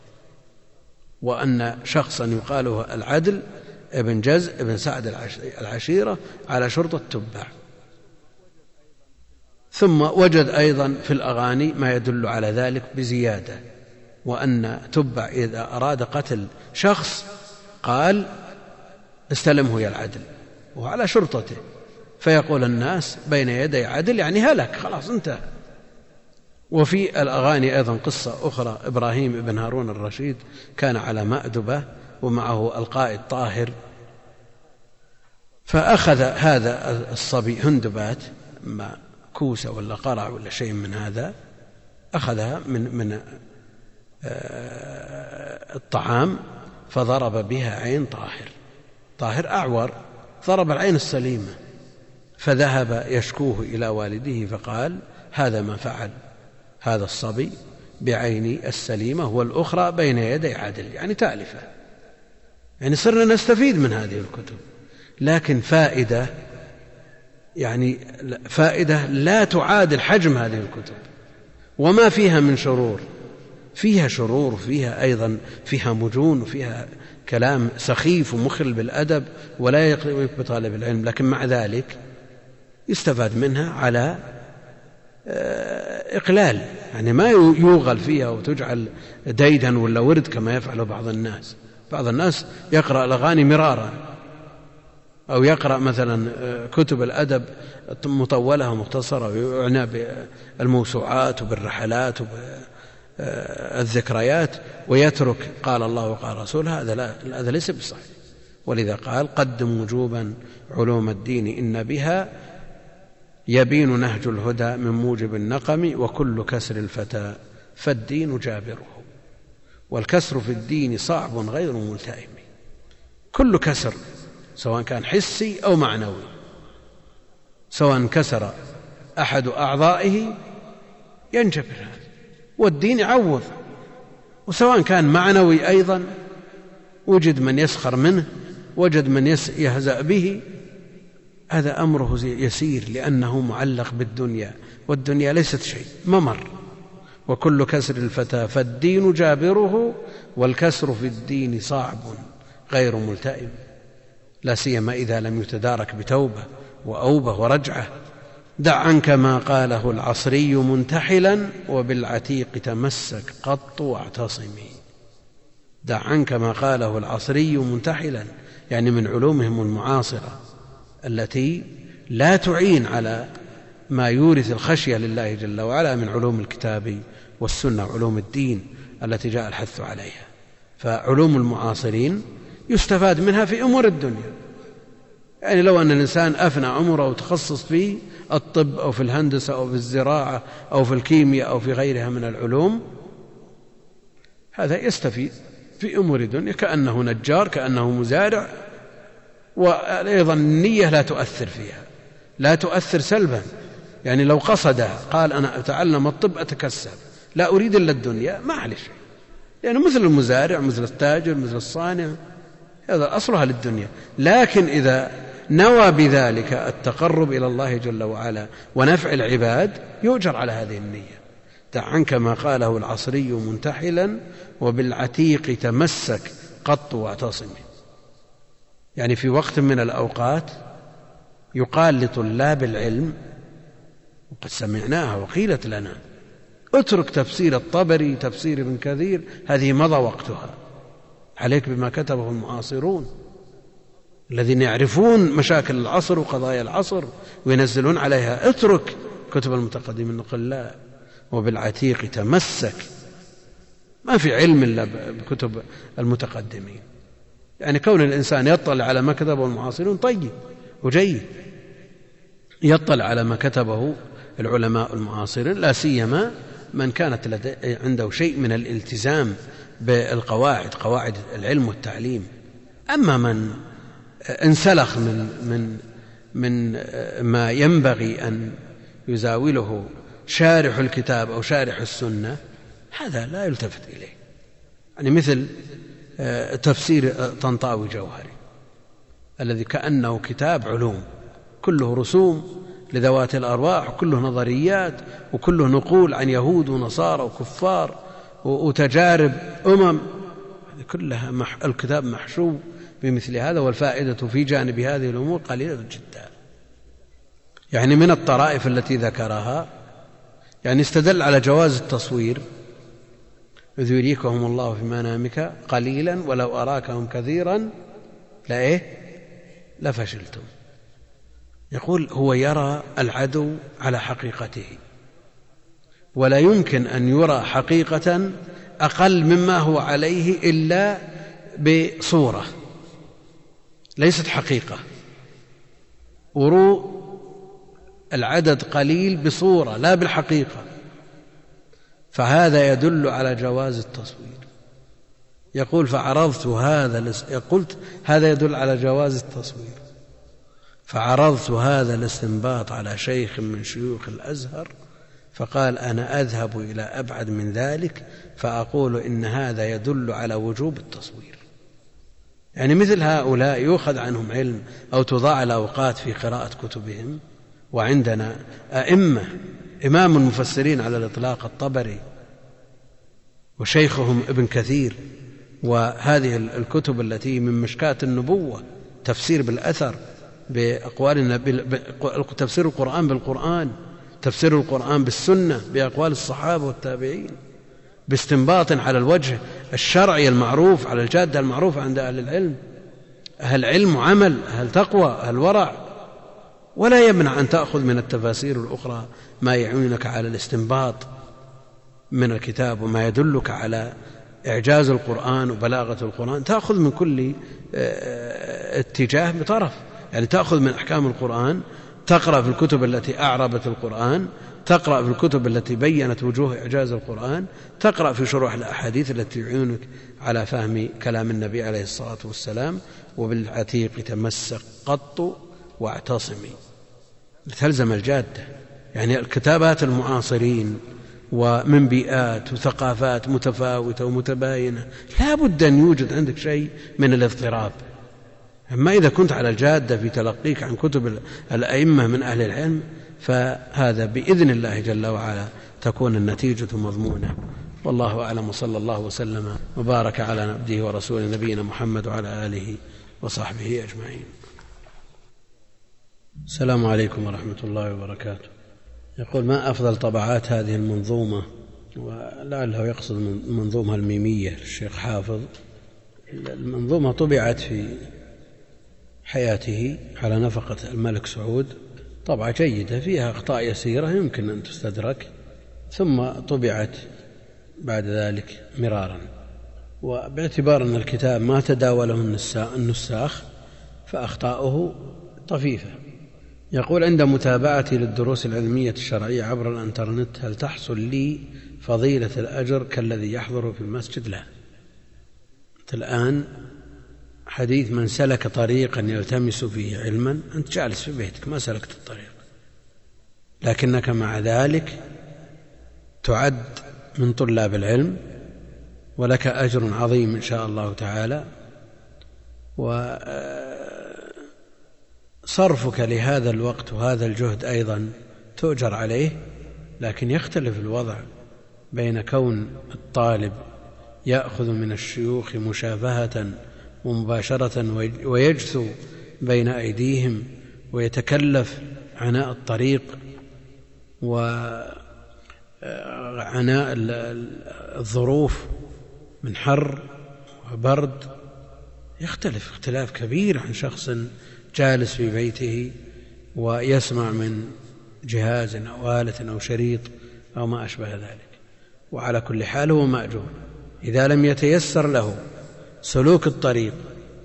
وأن شخصا يقاله العدل ابن جز ابن سعد العشيرة على شرط التبع. ثم وجد أيضا في الأغاني ما يدل على ذلك بزيادة، وأن تبع إذا أراد قتل شخص قال استلمه يا العدل وعلى شرطته، فيقول الناس بين يدي عدل يعني هلك خلاص انتهى. وفي الأغاني أيضا قصة أخرى، إبراهيم بن هارون الرشيد كان على مأدبة ومعه القائد طاهر، فأخذ هذا الصبي هندبات ما كوسة ولا قرع ولا شيء من هذا، أخذها من, من الطعام فضرب بها عين طاهر. طاهر أعور، ضرب العين السليمة، فذهب يشكوه إلى والده فقال هذا ما فعل هذا الصبي بعيني السليمة والأخرى بين يدي عدل، يعني تألفة. يعني صرنا نستفيد من هذه الكتب، لكن فائدة يعني فائدة لا تعادل حجم هذه الكتب وما فيها من شرور. فيها شرور، فيها أيضا فيها مجون، وفيها كلام سخيف ومخل بالأدب ولا يقلق بطالب العلم، لكن مع ذلك يستفاد منها على إقلال، يعني ما يوغل فيها وتجعل ديدا ولا ورد كما يفعل بعض الناس. بعض الناس يقرأ الأغاني مرارا، أو يقرأ مثلا كتب الأدب مطولة ومختصرة ويعنى بالموسوعات وبالرحلات وبالذكريات ويترك قال الله وقال رسوله، هذا هذا ليس بصحيح. ولذا قال قدم وجوبا علوم الدين إن بها يبين نهج الهدى من موجب النقم وكل كسر الفتى فالدين جابره. والكسر في الدين صعب غير ملتئم، كل كسر سواء كان حسي أو معنوي، سواء انكسر أحد أعضائه ينجبر هذا، والدين يعوض. وسواء كان معنوي أيضا وجد من يسخر منه، وجد من يهزأ به، هذا أمره يسير لأنه معلق بالدنيا، والدنيا ليست شيء ممر. وكل كسر الفتى فالدين جابره والكسر في الدين صعب غير ملتئم، لا سيما إذا لم يتدارك بتوبة وأوبة ورجعة. دع عنك ما قاله العصري منتحلا وبالعتيق تمسك قط واعتصمي. دع عنك ما قاله العصري منتحلا، يعني من علومهم المعاصرة التي لا تعين على ما يورث الخشية لله جل وعلا من علوم الكتاب والسنة وعلوم الدين التي جاء الحث عليها. فعلوم المعاصرين يستفاد منها في أمور الدنيا، يعني لو أن الإنسان أفنى عمره وتخصص في الطب أو في الهندسة أو في الزراعة أو في الكيمياء أو في غيرها من العلوم، هذا يستفيد في أمور الدنيا كأنه نجار، كأنه مزارع. وأيضا النية لا تؤثر فيها، لا تؤثر سلبا، يعني لو قصدها قال أنا أتعلم الطب أتكسب لا أريد إلا الدنيا، ما عليه شيء، لأنه يعني مثل المزارع مثل التاجر مثل الصانع، هذا أصلها للدنيا. لكن إذا نوى بذلك التقرب إلى الله جل وعلا ونفع العباد يؤجر على هذه النية. دع عنك ما قاله العصري منتحلا وبالعتيق تمسك قط واعتصم. يعني في وقت من الأوقات يقال لطلاب العلم، وقد سمعناها وقيلت لنا، اترك تفسير الطبري تفسير ابن كثير، هذه مضى وقتها، عليك بما كتبه المعاصرون. الذين يعرفون مشاكل العصر وقضايا العصر وينزلون عليها. اترك كتب المتقدمين. نقول لا، وبالعتيق تمسك. ما في علم إلا بكتب المتقدمين. يعني كون الإنسان يطلع على ما كتبه المعاصرون طيب وجيد، يطلع على ما كتبه العلماء المعاصرين، لا سيما من كانت عنده شيء من الالتزام بالقواعد، قواعد العلم والتعليم. أما من انسلخ من من من ما ينبغي أن يزاوله شارح الكتاب أو شارح السنة، هذا لا يلتفت إليه. يعني مثل تفسير طنطاوي جوهري الذي كأنه كتاب علوم، كله رسوم لذوات الأرواح، وكله نظريات، وكله نقول عن يهود ونصارى وكفار وتجارب أمم. كلها مح... الكتاب محشو بمثل هذا، والفائدة في جانب هذه الأمور قليلة جدا. يعني من الطرائف التي ذكرها، يعني استدل على جواز التصوير: إذ يريكهم الله في منامك قليلا ولو أراكهم كثيرا لإيه لفشلتم. يقول هو يرى العدو على حقيقته، ولا يمكن أن يرى حقيقة أقل مما هو عليه إلا بصورة ليست حقيقة. وروا العدد قليل بصورة لا بالحقيقة، فهذا يدل على جواز التصوير. يقول فعرضت هذا قلت هذا يدل على جواز التصوير، فعرضت هذا الاستنباط على شيخ من شيوخ الأزهر فقال أنا أذهب إلى أبعد من ذلك فأقول إن هذا يدل على وجوب التصوير. يعني مثل هؤلاء يؤخذ عنهم علم أو تضاع الأوقات في قراءة كتبهم. وعندنا أئمة، إمام المفسرين على الإطلاق الطبري، وشيخهم ابن كثير، وهذه الكتب التي من مشكاة النبوة، تفسير بالأثر بأقوال النبي، تفسير القرآن بالقرآن، تفسير القرآن بالسنة بأقوال الصحابة والتابعين، باستنباط على الوجه الشرعي المعروف، على الجادة المعروفة عند أهل العلم، أهل علم وعمل، أهل تقوى، أهل ورع. ولا يمنع أن تأخذ من التفاسير الأخرى ما يعينك على الاستنباط من الكتاب وما يدلك على إعجاز القرآن وبلاغة القرآن. تأخذ من كل اتجاه بطرف. يعني تأخذ من أحكام القرآن، تقرأ في الكتب التي أعربت القرآن، تقرأ في الكتب التي بيّنت وجوه إعجاز القرآن، تقرأ في شروح الأحاديث التي تعينك على فهم كلام النبي عليه الصلاة والسلام. وبالعتيق تمسك قط واعتصمي، تلزم الجادة. يعني الكتابات المعاصرين ومن بيئات وثقافات متفاوتة ومتباينة لا بد أن يوجد عندك شيء من الاضطراب. أما إذا كنت على الجادة في تلقيك عن كتب الأئمة من أهل العلم فهذا بإذن الله جل وعلا تكون النتيجة مضمونة. والله أعلم، وصلى الله وسلم وبارك على عبده ورسوله نبينا محمد وعلى آله وصحبه أجمعين. السلام عليكم ورحمة الله وبركاته. يقول ما أفضل طبعات هذه المنظومة؟ ولعله يقصد المنظومة الميمية للشيخ حافظ. المنظومة طبعت في حياته على نفقة الملك سعود، طبعة جيدة فيها أخطاء يسيرة يمكن أن تستدرك، ثم طبعت بعد ذلك مرارا. وباعتبار أن الكتاب ما تداوله النساخ فأخطاؤه طفيفة. يقول عند متابعتي للدروس العلمية الشرعية عبر الانترنت هل تحصل لي فضيلة الأجر كالذي يحضر في المسجد؟ لا. الآن حديث من سلك طريقا يلتمس فيه علما، أنت جالس في بيتك ما سلكت الطريق، لكنك مع ذلك تعد من طلاب العلم ولك أجر عظيم إن شاء الله تعالى. وصرفك لهذا الوقت وهذا الجهد أيضا تؤجر عليه، لكن يختلف الوضع بين كون الطالب يأخذ من الشيوخ مشافهة ومباشرة ويجثو بين أيديهم ويتكلف عناء الطريق وعناء الظروف من حر وبرد، يختلف اختلاف كبير عن شخص جالس في بيته ويسمع من جهاز أو آلة أو شريط أو ما أشبه ذلك. وعلى كل حال هو مأجور إذا لم يتيسر له سلوك الطريق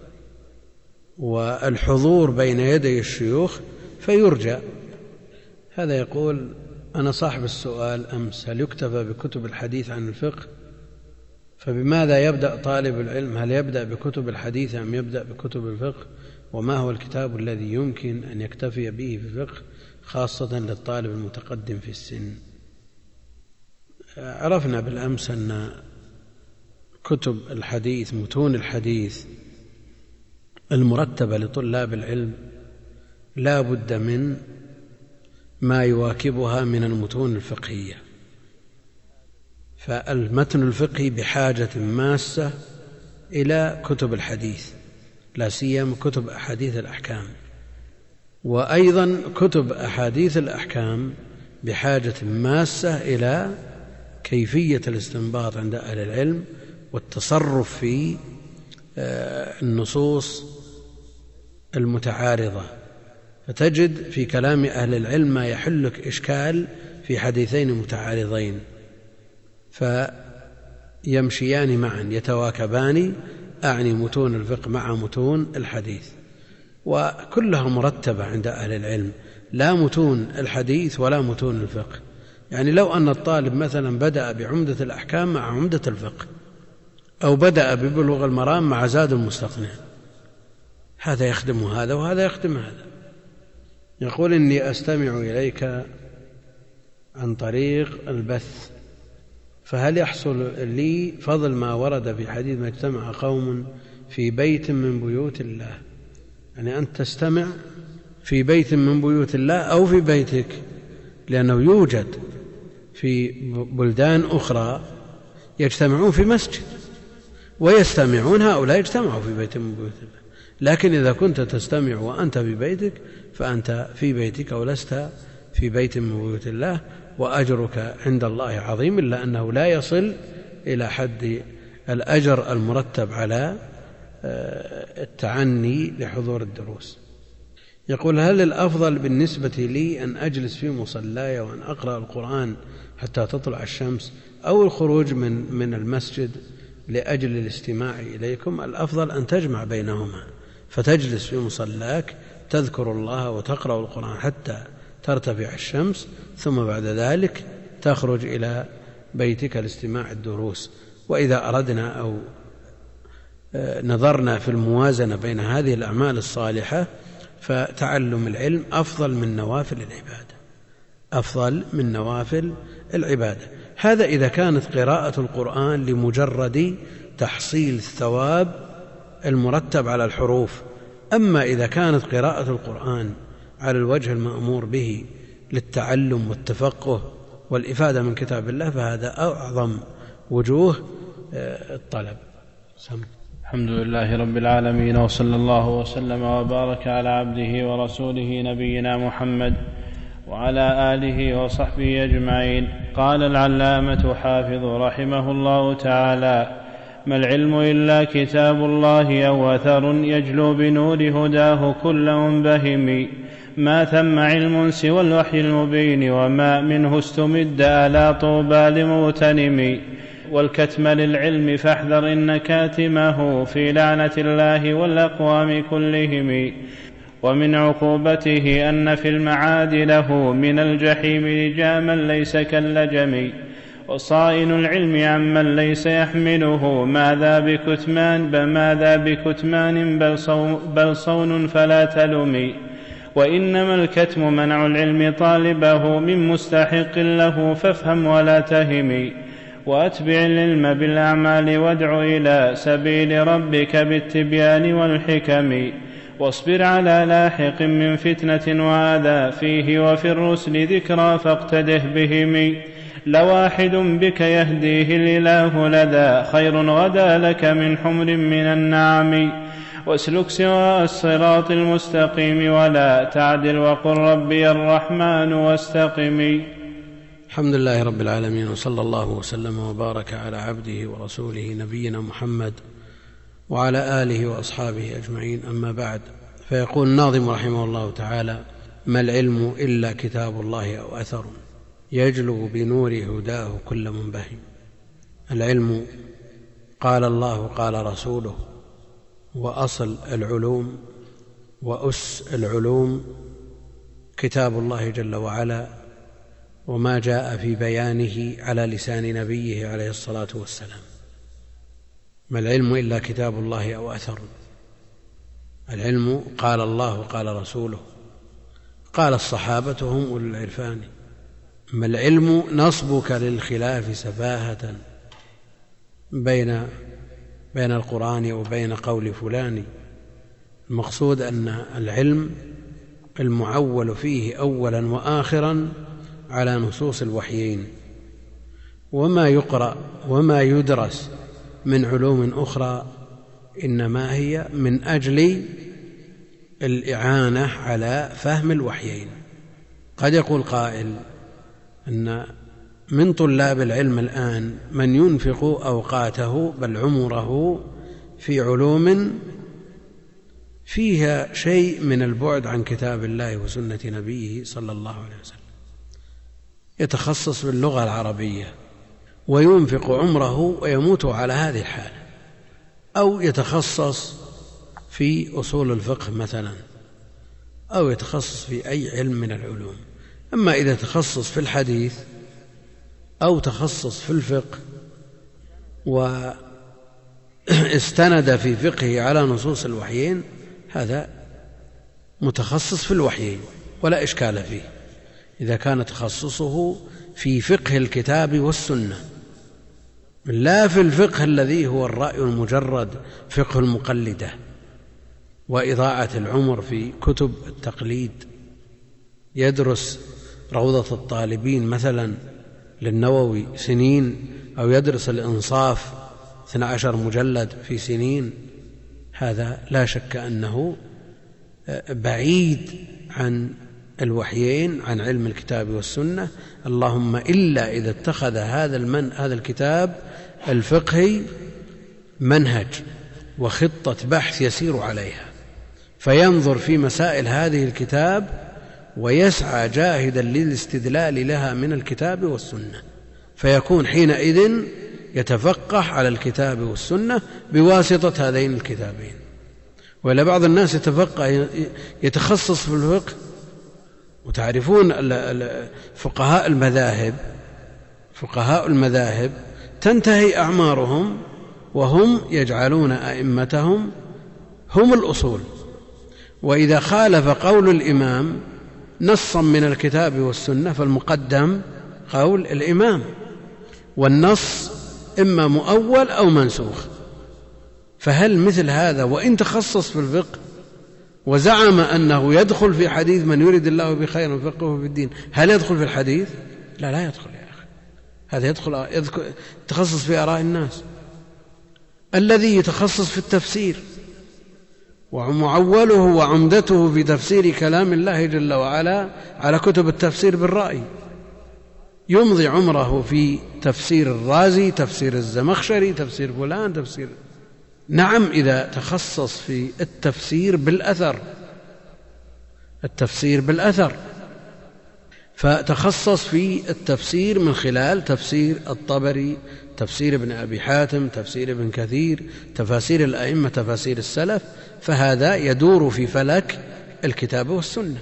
والحضور بين يدي الشيوخ فيرجى. هذا يقول: أنا صاحب السؤال أمس، هل يكتفى بكتب الحديث عن الفقه؟ فبماذا يبدأ طالب العلم؟ هل يبدأ بكتب الحديث أم يبدأ بكتب الفقه؟ وما هو الكتاب الذي يمكن أن يكتفي به في الفقه خاصة للطالب المتقدم في السن؟ عرفنا بالأمس أن كتب الحديث، متون الحديث المرتبة لطلاب العلم لا بد من ما يواكبها من المتون الفقهية. فالمتن الفقهي بحاجة ماسة إلى كتب الحديث، لا سيما كتب أحاديث الأحكام. وأيضا كتب أحاديث الأحكام بحاجة ماسة إلى كيفية الاستنباط عند أهل العلم والتصرف في النصوص المتعارضة. فتجد في كلام أهل العلم ما يحلك إشكال في حديثين متعارضين فيمشيان معا يتواكبان، أعني متون الفقه مع متون الحديث، وكلها مرتبة عند أهل العلم، لا متون الحديث ولا متون الفقه. يعني لو أن الطالب مثلا بدأ بعمدة الأحكام مع عمدة الفقه، أو بدأ ببلوغ المرام مع زاد المستقنع، هذا يخدم هذا وهذا يخدم هذا. يقول: إني أستمع إليك عن طريق البث، فهل يحصل لي فضل ما ورد في حديث ما اجتمع قوم في بيت من بيوت الله؟ يعني أنت تستمع في بيت من بيوت الله أو في بيتك، لأنه يوجد في بلدان أخرى يجتمعون في مسجد ويستمعون، هؤلاء يجتمعوا في بيت من بيوت الله. لكن إذا كنت تستمع وأنت في بيتك فأنت في بيتك ولست في بيت من بيوت الله، وأجرك عند الله عظيم، إلا أنه لا يصل إلى حد الأجر المرتب على التعني لحضور الدروس. يقول: هل الأفضل بالنسبة لي أن أجلس في مصلاي وأن أقرأ القرآن حتى تطلع الشمس، أو الخروج من من المسجد لأجل الاستماع إليكم؟ الأفضل أن تجمع بينهما، فتجلس في مصلاك تذكر الله وتقرأ القرآن حتى ترتفع الشمس، ثم بعد ذلك تخرج إلى بيتك لاستماع الدروس. وإذا أردنا أو نظرنا في الموازنة بين هذه الأعمال الصالحة فتعلم العلم أفضل من نوافل العبادة، أفضل من نوافل العبادة. هذا إذا كانت قراءة القرآن لمجرد تحصيل الثواب المرتب على الحروف. أما إذا كانت قراءة القرآن على الوجه المأمور به للتعلم والتفقه والإفادة من كتاب الله فهذا أعظم وجوه الطلب. سم. الحمد لله رب العالمين، وصلى الله وسلم وبارك على عبده ورسوله نبينا محمد وعلى آله وصحبه أجمعين. قال العلامة حافظ رحمه الله تعالى: ما العلم إلا كتاب الله أو أثر يجلو بنور هداه كل منبهم، ما ثم علم سوى الوحي المبين، وما منه استمد ألا طوبى لمغتنم. والكتم للعلم فاحذر إن كاتمه في لعنة الله والأقوام كلهم. ومن عقوبته أن في المعاد له من الجحيم لجاما ليس كاللجم. وصائن العلم عمن ليس يحمله ماذا بكتمان بماذا بكتمان بل, صو بل صون فلا تلم. وإنما الكتم منع العلم طالبه من مستحق له فافهم ولا تهم. وأتبع العلم بالأعمال وادع إلى سبيل ربك بالتبيان والحكم. واصبر على لاحق من فتنة وآذى فيه وفي الرسل ذكرى فاقتده بهم. لواحد بك يهديه الإله لدى خير غدا لك من حمر من النعم. واسلك سواء الصراط المستقيم ولا تعدل وقل ربي الرحمن واستقم. الحمد لله رب العالمين، وصلى الله وسلم وبارك على عبده ورسوله نبينا محمد وعلى آله وأصحابه أجمعين، أما بعد. فيقول الناظم رحمه الله تعالى: ما العلم إلا كتاب الله أو أثر يجلو بنور هداه كل منبهم. العلم قال الله قال رسوله، وأصل العلوم وأس العلوم كتاب الله جل وعلا، وما جاء في بيانه على لسان نبيه عليه الصلاة والسلام. ما العلم إلا كتاب الله أو أثر. العلم قال الله قال رسوله، قال الصحابة هم أولو العرفان. ما العلم نصبك للخلاف سفاهة بين بين القرآن وبين قول فلان. المقصود أن العلم المعول فيه أولا وآخرا على نصوص الوحيين، وما يقرأ وما يدرس من علوم أخرى إنما هي من أجل الإعانة على فهم الوحيين. قد يقول قائل أن من طلاب العلم الآن من ينفق أوقاته بل عمره في علوم فيها شيء من البعد عن كتاب الله وسنة نبيه صلى الله عليه وسلم، يتخصص باللغة العربية وينفق عمره ويموت على هذه الحالة، أو يتخصص في أصول الفقه مثلا، أو يتخصص في أي علم من العلوم. أما إذا تخصص في الحديث أو تخصص في الفقه واستند في فقهه على نصوص الوحيين، هذا متخصص في الوحيين ولا إشكال فيه إذا كان تخصصه في فقه الكتاب والسنة، لا في الفقه الذي هو الرأي المجرد، فقه المقلدة وإضاعة العمر في كتب التقليد. يدرس روضة الطالبين مثلا للنووي سنين، أو يدرس الإنصاف اثني عشر مجلد في سنين. هذا لا شك أنه بعيد عن الوحيين، عن علم الكتاب والسنة، اللهم إلا إذا اتخذ هذا المن هذا الكتاب الفقهي منهج وخطة بحث يسير عليها، فينظر في مسائل هذه الكتاب ويسعى جاهدا للاستدلال لها من الكتاب والسنة، فيكون حينئذ يتفقه على الكتاب والسنة بواسطة هذين الكتابين. ولا بعض الناس يتفقه يتخصص في الفقه، وتعرفون فقهاء المذاهب فقهاء المذاهب تنتهي أعمارهم وهم يجعلون أئمتهم هم الأصول، وإذا خالف قول الإمام نصا من الكتاب والسنة فالمقدم قول الإمام، والنص إما مؤول أو منسوخ. فهل مثل هذا وإن تخصص في الفقه وزعم أنه يدخل في حديث من يريد الله بخير وفقهه في الدين، هل يدخل في الحديث؟ لا لا يدخل يا أخي، هذا يدخل يتخصص في آراء الناس. الذي يتخصص في التفسير ومعوله وعمدته في تفسير كلام الله جل وعلا على كتب التفسير بالرأي، يمضي عمره في تفسير الرازي، تفسير الزمخشري، تفسير فلان، تفسير. نعم إذا تخصص في التفسير بالأثر التفسير بالأثر فتخصص في التفسير من خلال تفسير الطبري، تفسير ابن أبي حاتم، تفسير ابن كثير، تفاسير الأئمة، تفاسير السلف، فهذا يدور في فلك الكتاب والسنة،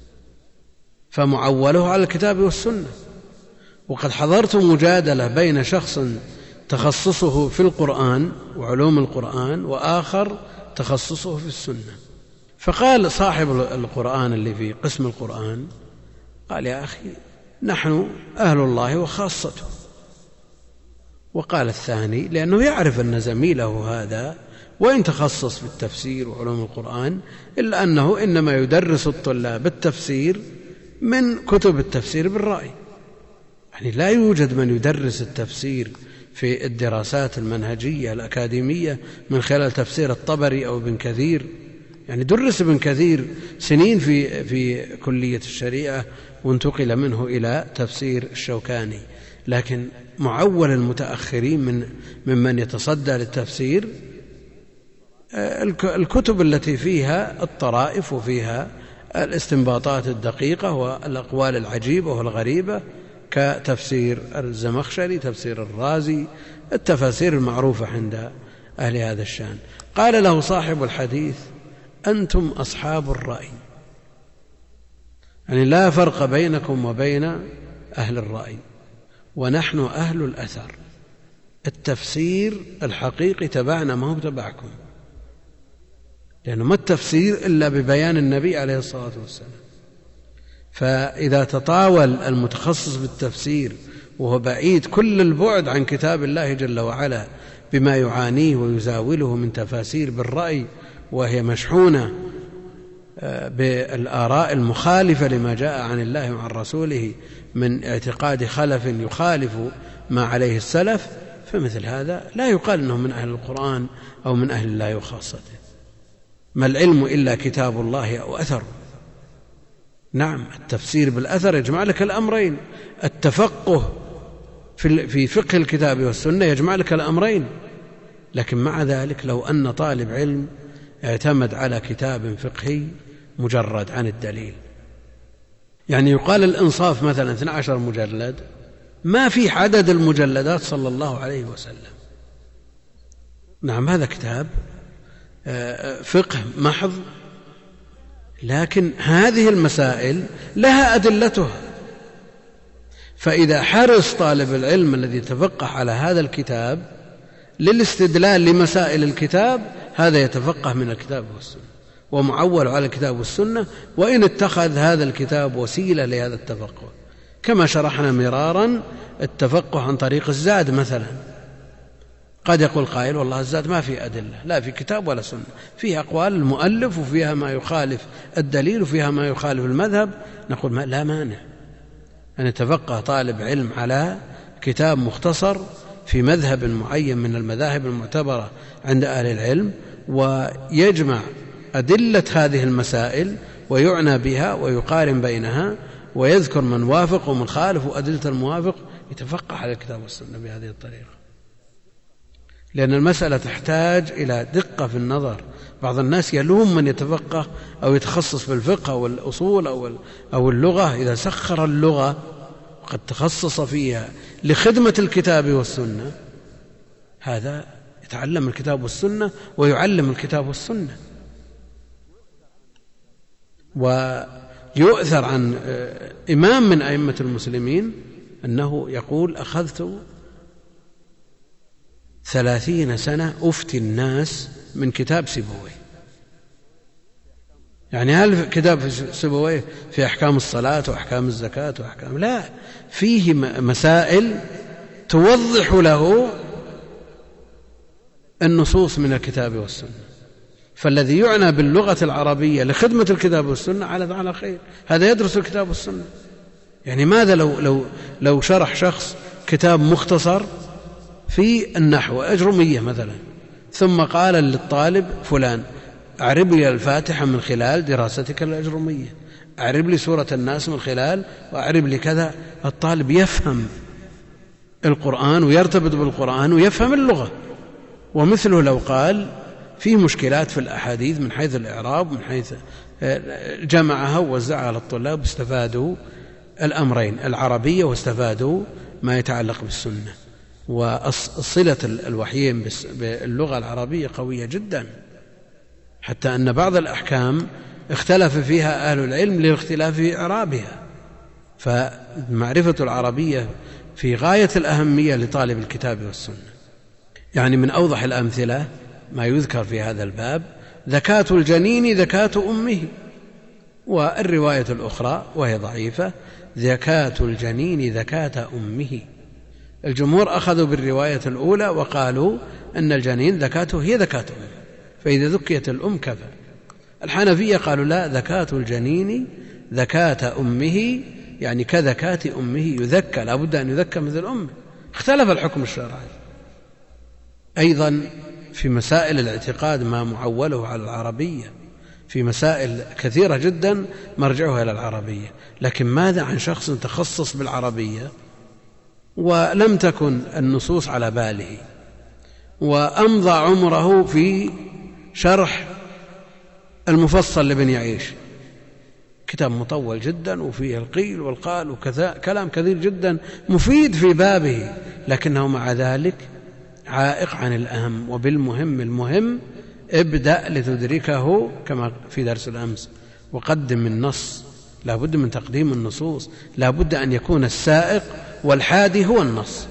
فمعوله على الكتاب والسنة. وقد حضرت مجادلة بين شخص تخصصه في القرآن وعلوم القرآن وآخر تخصصه في السنة، فقال صاحب القرآن اللي في قسم القرآن قال: يا أخي نحن أهل الله وخاصته. وقال الثاني لأنه يعرف أن زميله هذا وإن تخصص في التفسير وعلوم القرآن إلا أنه إنما يدرس الطلاب التفسير من كتب التفسير بالرأي، يعني لا يوجد من يدرس التفسير في الدراسات المنهجية الأكاديمية من خلال تفسير الطبري أو ابن كثير. يعني درس ابن كثير سنين في في كلية الشريعة وانتقل منه إلى تفسير الشوكاني، لكن معول المتأخرين من ممن يتصدى للتفسير الكتب التي فيها الطرائف وفيها الاستنباطات الدقيقة والأقوال العجيبة والغريبة كتفسير الزمخشري، تفسير الرازي، التفاسير المعروفة عند أهل هذا الشأن. قال له صاحب الحديث: أنتم أصحاب الرأي، يعني لا فرق بينكم وبين أهل الرأي، ونحن أهل الأثر. التفسير الحقيقي تبعنا ما هو تبعكم، لأنه ما التفسير إلا ببيان النبي عليه الصلاة والسلام. فإذا تطاول المتخصص بالتفسير وهو بعيد كل البعد عن كتاب الله جل وعلا بما يعانيه ويزاوله من تفاسير بالرأي، وهي مشحونة بالآراء المخالفة لما جاء عن الله وعن رسوله من اعتقاد خلف يخالف ما عليه السلف، فمثل هذا لا يقال أنه من أهل القرآن أو من أهل الله وخاصته. ما العلم إلا كتاب الله أو أثر. نعم، التفسير بالأثر يجمع لك الأمرين، التفقه في فقه الكتاب والسنة يجمع لك الأمرين. لكن مع ذلك لو أن طالب علم اعتمد على كتاب فقهي مجرد عن الدليل، يعني يقال الإنصاف مثلا اثني عشر مجلد، ما في عدد المجلدات صلى الله عليه وسلم. نعم، هذا كتاب فقه محض، لكن هذه المسائل لها أدلتها. فإذا حرص طالب العلم الذي تفقه على هذا الكتاب للاستدلال لمسائل الكتاب، هذا يتفقه من الكتاب والسنة ومعول على الكتاب والسنة، وإن اتخذ هذا الكتاب وسيلة لهذا التفقه، كما شرحنا مرارا التفقه عن طريق الزاد مثلا. قد يقول قائل: والله الزاد ما في أدلة، لا في كتاب ولا سنة، فيها أقوال المؤلف وفيها ما يخالف الدليل وفيها ما يخالف المذهب. نقول: ما لا مانع أن يتفقه طالب علم على كتاب مختصر في مذهب معين من المذاهب المعتبرة عند أهل العلم، ويجمع أدلة هذه المسائل ويعنى بها ويقارن بينها ويذكر من وافق ومن خالف وأدلة الموافق، يتفقه على الكتاب والسنة بهذه الطريقة. لأن المسألة تحتاج إلى دقة في النظر. بعض الناس يلوم من يتفقه أو يتخصص في الفقه أو الأصول أو اللغة إذا سخر اللغة وقد تخصص فيها لخدمة الكتاب والسنة، هذا يتعلم الكتاب والسنة ويعلم الكتاب والسنة. ويؤثر عن إمام من أئمة المسلمين أنه يقول: أخذت ثلاثين سنة أفتي الناس من كتاب سيبويه. يعني هل كتاب سيبويه في أحكام الصلاة وأحكام الزكاة وأحكام؟ لا، فيه مسائل توضح له النصوص من الكتاب والسنة. فالذي يعنى باللغة العربية لخدمة الكتاب والسنة على على خير، هذا يدرس الكتاب والسنة. يعني ماذا لو لو لو شرح شخص كتاب مختصر في النحو أجرمية مثلا، ثم قال للطالب فلان: أعرب لي الفاتحة من خلال دراستك الأجرمية، أعرب لي سورة الناس من خلال، وأعرب لي كذا. الطالب يفهم القرآن ويرتبط بالقرآن ويفهم اللغة. ومثله لو قال فيه مشكلات في الأحاديث من حيث الإعراب، من حيث جمعها ووزعها على الطلاب، استفادوا الأمرين العربية واستفادوا ما يتعلق بالسنة. وصلة الوحيين باللغة العربية قوية جدا، حتى أن بعض الأحكام اختلف فيها أهل العلم لاختلاف في إعرابها. فمعرفة العربية في غاية الأهمية لطالب الكتاب والسنة. يعني من أوضح الأمثلة ما يذكر في هذا الباب: زكاة الجنين زكاة أمه. والرواية الأخرى وهي ضعيفة: زكاة الجنين زكاة أمه. الجمهور أخذوا بالرواية الأولى وقالوا أن الجنين زكاته هي زكاة أمه، فإذا ذكيت الأم كفى. الحنفية قالوا لا، زكاة الجنين زكاة أمه، يعني كزكاة أمه، يذكى، لا بد أن يذكى مثل أمه. اختلف الحكم الشرعي. أيضا في مسائل الاعتقاد ما معوله على العربية، في مسائل كثيرة جدا مرجعها إلى العربية. لكن ماذا عن شخص تخصص بالعربية ولم تكن النصوص على باله، وأمضى عمره في شرح المفصل لابن يعيش، كتاب مطول جدا وفيه القيل والقال وكذا، كلام كثير جدا مفيد في بابه، لكنه مع ذلك عائق عن الأهم. وبالمهم المهم ابدأ لتدركه، كما في درس الأمس، وقدم النص، لا بد من تقديم النصوص، لا بد أن يكون السائق والحادي هو النص،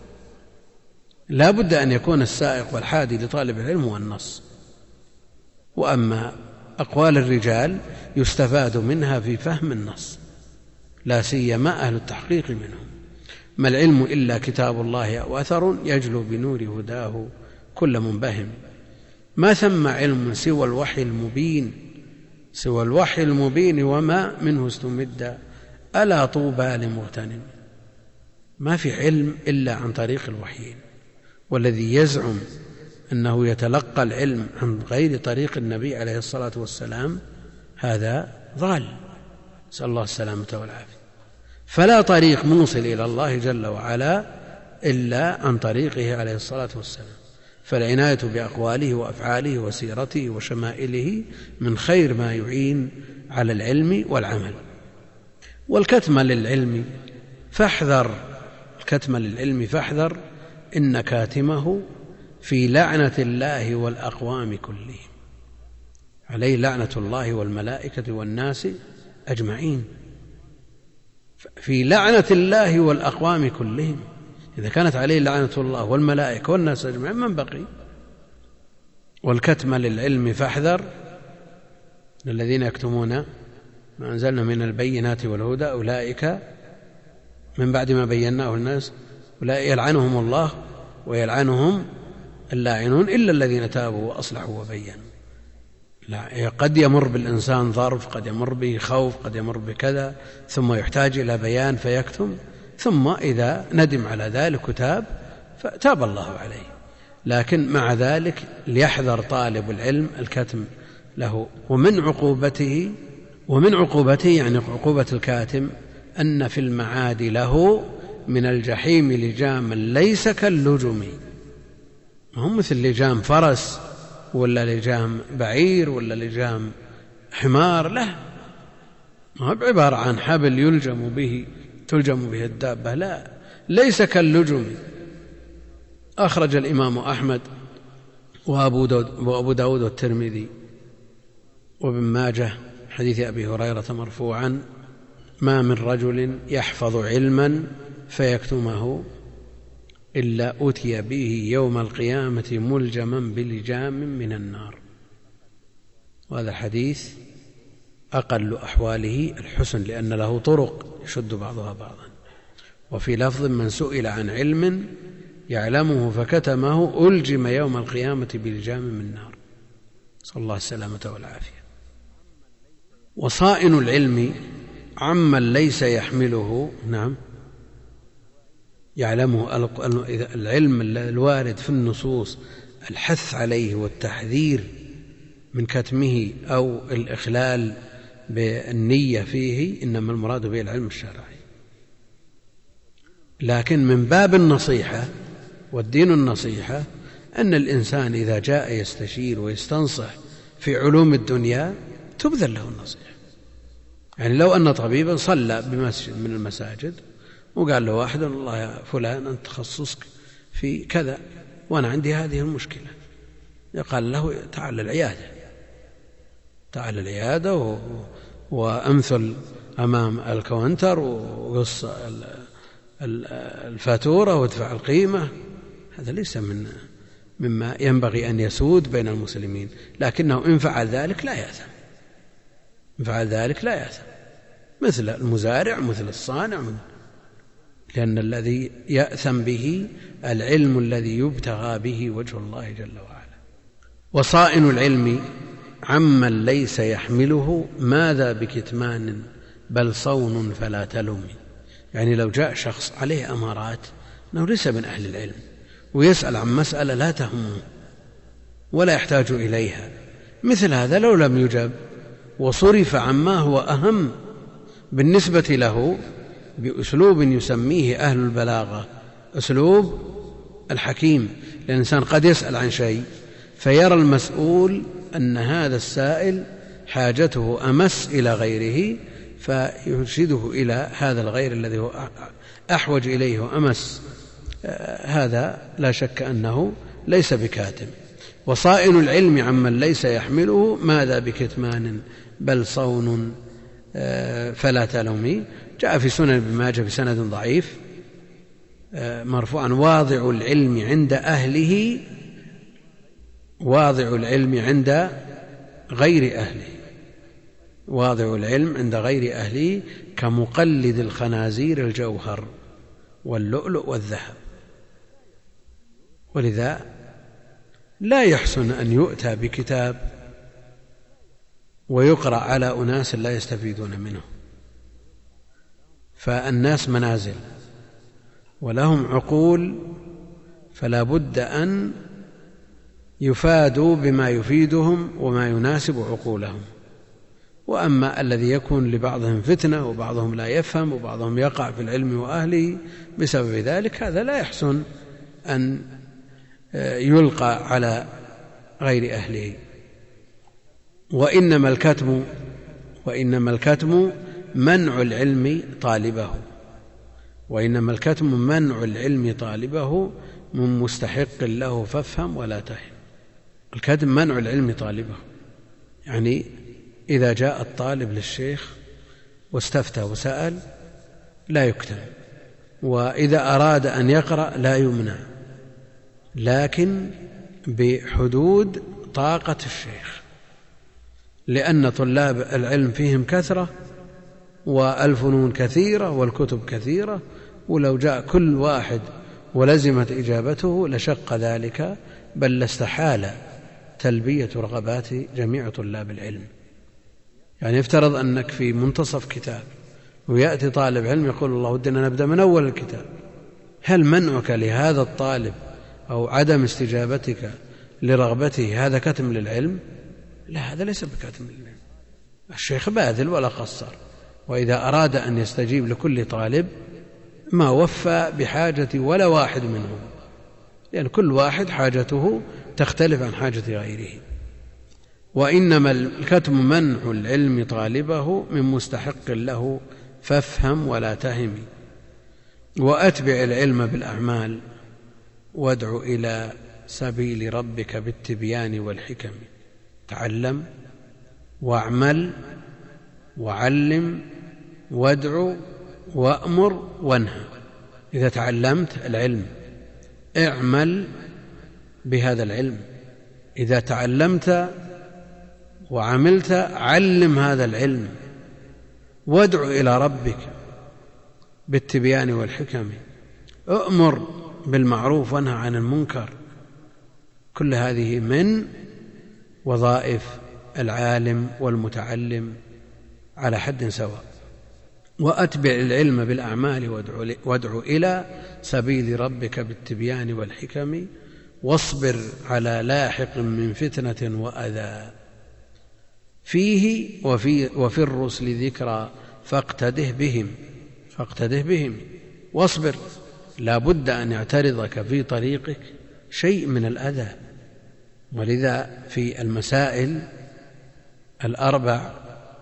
لا بد أن يكون السائق والحادي لطالب العلم هو النص. وأما أقوال الرجال يستفاد منها في فهم النص، لا سيما أهل التحقيق منهم. ما العلم إلا كتاب الله أو أثر يجلو بنور هداه كل منبهم. ما ثم علم سوى الوحي المبين، سوى الوحي المبين وما منه استمد، ألا طوبى لمغتنم. ما في علم إلا عن طريق الوحيين، والذي يزعم أنه يتلقى العلم عن غير طريق النبي عليه الصلاة والسلام هذا ضال، نسأل الله السلامة والعافية. فلا طريق موصل إلى الله جل وعلا إلا عن طريقه عليه الصلاة والسلام. فالعناية بأقواله وأفعاله وسيرته وشمائله من خير ما يعين على العلم والعمل. والكتم للعلم فاحذر، الكتم للعلم فاحذر، إن كاتمه في لعنة الله والأقوام كلهم، عليه لعنة الله والملائكة والناس أجمعين، في لعنة الله والأقوام كلهم. إذا كانت عليه لعنة الله والملائكة والناس أجمعين من بقي؟ والكتم للعلم فاحذر، الذين يكتمون ما أنزلنا من البينات والهدى أولئك من بعد ما بيناه الناس أولئك يلعنهم الله ويلعنهم اللاعنون إلا الذين تابوا وأصلحوا وبينوا. قد يمر بالإنسان ظرف، قد يمر به خوف، قد يمر بكذا، ثم يحتاج إلى بيان فيكتم، ثم إذا ندم على ذلك وتاب فتاب الله عليه. لكن مع ذلك ليحذر طالب العلم الكتم له. ومن عقوبته ومن عقوبته يعني عقوبة الكاتم أن في المعاد له من الجحيم لجاما ليس كاللجم. ما هم مثل لجام فرس ولا لجام بعير ولا لجام حمار، لا، ما هو بعبارة عن حبل يلجم به تلجم به الدابة، لا، ليس كاللجم. أخرج الإمام أحمد وأبو داود, وأبو داود والترمذي وابن ماجه حديث أبي هريرة مرفوعا: ما من رجل يحفظ علما فيكتمه إلا أتي به يوم القيامة ملجما بلجام من النار. وهذا الحديث أقل أحواله الحسن، لأن له طرق يشد بعضها بعضا. وفي لفظ: من سئل عن علم يعلمه فكتمه ألجم يوم القيامة بلجام من نار، صلى الله السلامة والعافية. وصائن العلم عمن ليس يحمله، نعم، يعلمه العلم الوارد في النصوص الحث عليه والتحذير من كتمه أو الإخلال بالنية فيه، إنما المراد به العلم الشرعي. لكن من باب النصيحة، والدين النصيحة، أن الإنسان إذا جاء يستشير ويستنصح في علوم الدنيا تبذل له النصيحة. يعني لو أن طبيبا صلى بمسجد من المساجد وقال له واحد: الله يا فلان أنت تخصصك في كذا وأنا عندي هذه المشكلة، يقال له: تعال العيادة، تعال العيادة و... وأمثل أمام الكونتر وقص الفاتورة وادفع القيمة. هذا ليس من مما ينبغي أن يسود بين المسلمين، لكنه إن فعل ذلك لا يأثم، إن فعل ذلك لا يأثم، مثل المزارع مثل الصانع، لأن الذي يأثم به العلم الذي يبتغى به وجه الله جل وعلا. وصائن العلم عمن ليس يحمله ماذا بكتمان بل صون فلا تلم. يعني لو جاء شخص عليه أمارات أنه ليس من أهل العلم ويسأل عن مسألة لا تهمه ولا يحتاج إليها، مثل هذا لو لم يجب وصرف عما هو أهم بالنسبة له بأسلوب يسميه أهل البلاغة أسلوب الحكيم، لأن الإنسان قد يسأل عن شيء فيرى المسؤول أن هذا السائل حاجته أمس إلى غيره فيرشده إلى هذا الغير الذي هو أحوج إليه وأمس. هذا لا شك أنه ليس بكاتم. وصائل العلم عمن ليس يحمله ماذا بكتمان بل صون فلا تلومي. جاء في سنن ابن ماجه بسند ضعيف مرفوعا: واضع العلم عند أهله واضع العلم عند غير أهله واضع العلم عند غير أهله كمقلد الخنازير الجوهر واللؤلؤ والذهب. ولذا لا يحسن أن يؤتى بكتاب ويقرأ على أناس لا يستفيدون منه. فالناس منازل ولهم عقول، فلا بد أن يفادوا بما يفيدهم وما يناسب عقولهم. وأما الذي يكون لبعضهم فتنة وبعضهم لا يفهم وبعضهم يقع في العلم وأهله بسبب ذلك، هذا لا يحسن أن يلقى على غير أهله. وإنما الكتم وإنما الكتم منع العلم طالبه وإنما الكتم منع العلم طالبه من مستحق له فافهم ولا تهم. الكتم منع العلم طالبه، يعني إذا جاء الطالب للشيخ واستفتى وسأل لا يكتم، وإذا أراد أن يقرأ لا يمنع، لكن بحدود طاقة الشيخ، لأن طلاب العلم فيهم كثرة والفنون كثيرة والكتب كثيرة، ولو جاء كل واحد ولزمت إجابته لشق ذلك، بل لاستحال تلبية رغبات جميع طلاب العلم. يعني يفترض أنك في منتصف كتاب ويأتي طالب علم يقول الله ودنا نبدأ من أول الكتاب، هل منعك لهذا الطالب أو عدم استجابتك لرغبته هذا كتم للعلم؟ لا، هذا ليس بكتم للعلم. الشيخ باذل ولا قصر، وإذا أراد أن يستجيب لكل طالب ما وفى بحاجة ولا واحد منهم، لأن كل واحد حاجته تختلف عن حاجة غيره. وإنما الكتم منع العلم طالبه من مستحق له فافهم ولا تهم. وأتبع العلم بالأعمال وادع إلى سبيل ربك بالتبيان والحكم. تعلم واعمل وعلم وادع وأمر وانهى. إذا تعلمت العلم اعمل بهذا العلم، إذا تعلمت وعملت علم هذا العلم، وادع إلى ربك بالتبيان والحكم، أؤمر بالمعروف وانهى عن المنكر. كل هذه من وظائف العالم والمتعلم على حد سواء. وأتبع العلم بالأعمال وادع إلى سبيل ربك بالتبيان والحكم، واصبر على لاحق من فتنة وأذى. فيه وفي, وفي الرسل ذكرى فاقتده بهم فاقتده بهم واصبر. لا بد أن يعترضك في طريقك شيء من الأذى. ولذا في المسائل الأربع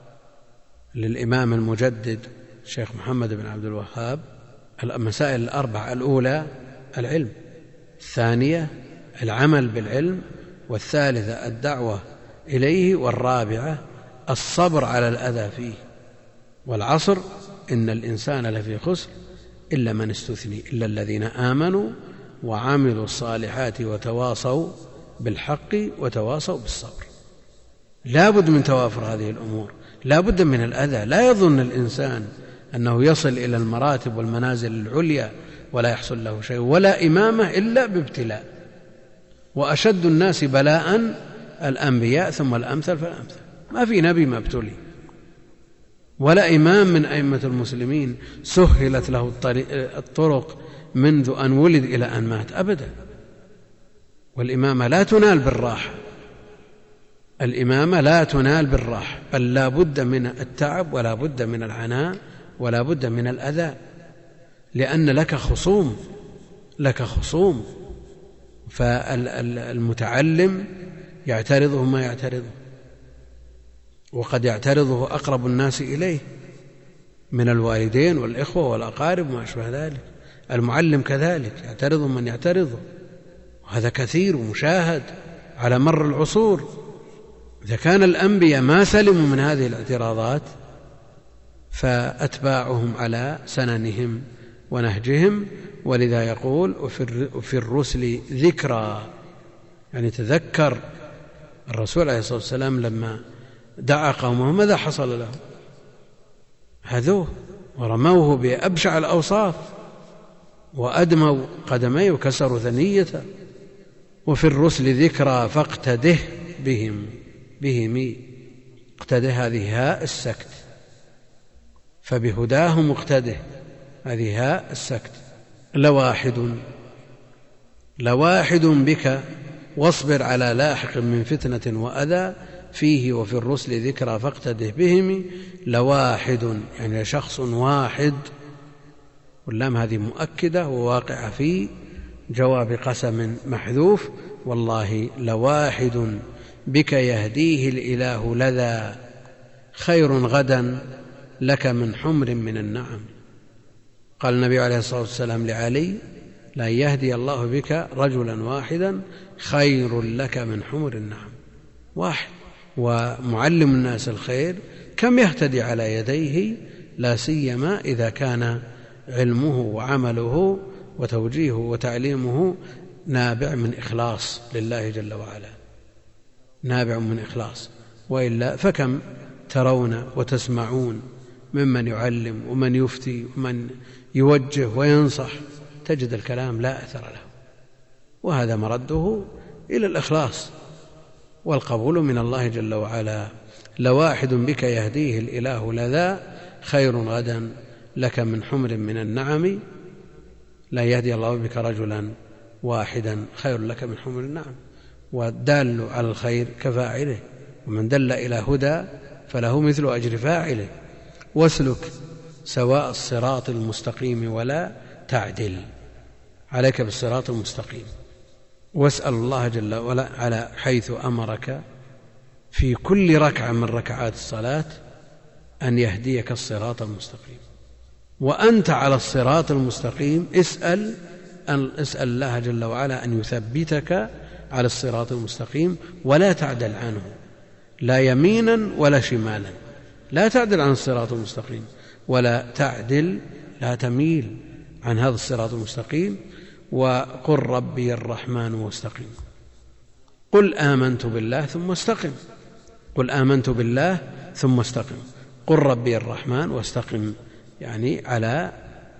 للإمام المجدد الشيخ محمد بن عبد الوهاب، المسائل الأربع: الأولى العلم، الثانية العمل بالعلم، والثالثة الدعوة إليه، والرابعة الصبر على الأذى فيه. والعصر إن الإنسان لفي خسر إلا من استثني إلا الذين آمنوا وعملوا الصالحات وتواصوا بالحق وتواصوا بالصبر. لا بد من توافر هذه الأمور، لا بد من الأذى. لا يظن الإنسان أنه يصل إلى المراتب والمنازل العليا ولا يحصل له شيء، ولا إمامة إلا بابتلاء. وأشد الناس بلاء الأنبياء ثم الأمثل فالأمثل. ما في نبي ما ابتلي، ولا إمام من أئمة المسلمين سهلت له الطرق منذ أن ولد إلى أن مات أبدا. والإمامة لا تنال بالراحة، الإمامة لا تنال بالراحة، بل لا بد من التعب ولا بد من العناء ولا بد من الأذى، لأن لك خصوم لك خصوم فالمتعلم يعترضه ما يعترضه، وقد يعترضه أقرب الناس إليه من الوالدين والإخوة والأقارب وما أشبه ذلك. المعلم كذلك يعترض من يعترضه، وهذا كثير ومشاهد على مر العصور. إذا كان الأنبياء ما سلموا من هذه الاعتراضات فأتباعهم على سننهم ونهجهم. ولذا يقول وفي الرسل ذكرى، يعني تذكر الرسول عليه الصلاة والسلام لما دعا قومه ماذا حصل له؟ هذوه ورموه بأبشع الأوصاف وأدموا قدميه وكسروا ثنيته. وفي الرسل ذكرى فاقتده بهم بهم اقتده هذه هاء السكت، فبهداهم اقتده هذه هاء السكت. لواحد لواحد بك واصبر على لاحق من فتنة وأذى فيه وفي الرسل ذكرى فاقتده بهم. لواحد يعني شخص واحد، واللام هذه مؤكدة وواقعة في جواب قسم محذوف. والله لواحد بك يهديه الإله لذا خير غدا لك من حمر من النعم. قال النبي عليه الصلاة والسلام لعلي لا يهدي الله بك رجلا واحدا خير لك من حمر النعم. واحد، ومعلم الناس الخير كم يهتدي على يديه، لا سيما إذا كان علمه وعمله وتوجيهه وتعليمه نابع من إخلاص لله جل وعلا، نابع من إخلاص. وإلا فكم ترون وتسمعون ممن يعلم ومن يفتي ومن يوجه وينصح تجد الكلام لا أثر له، وهذا مرده إلى الإخلاص والقبول من الله جل وعلا. لواحد بك يهديه الإله لذا خير غدا لك من حمر من النعم. لا يهدي الله بك رجلا واحدا خير لك من حمر النعم، والدال على الخير كفاعله، ومن دل إلى هدى فله مثل أجر فاعله. واسلك سواء الصراط المستقيم ولا تعدل، عليك بالصراط المستقيم، واسأل الله جل وعلا على حيث أمرك في كل ركعة من ركعات الصلاة أن يهديك الصراط المستقيم. وأنت على الصراط المستقيم اسأل أن اسأل الله جل وعلا أن يثبتك على الصراط المستقيم ولا تعدل عنه، لا يمينا ولا شمالا، لا تعدل عن الصراط المستقيم ولا تعدل، لا تميل عن هذا الصراط المستقيم. وقل ربي الرحمن واستقم. قل آمنت بالله ثم استقم، قل آمنت بالله ثم استقم. قل ربي الرحمن واستقم، يعني على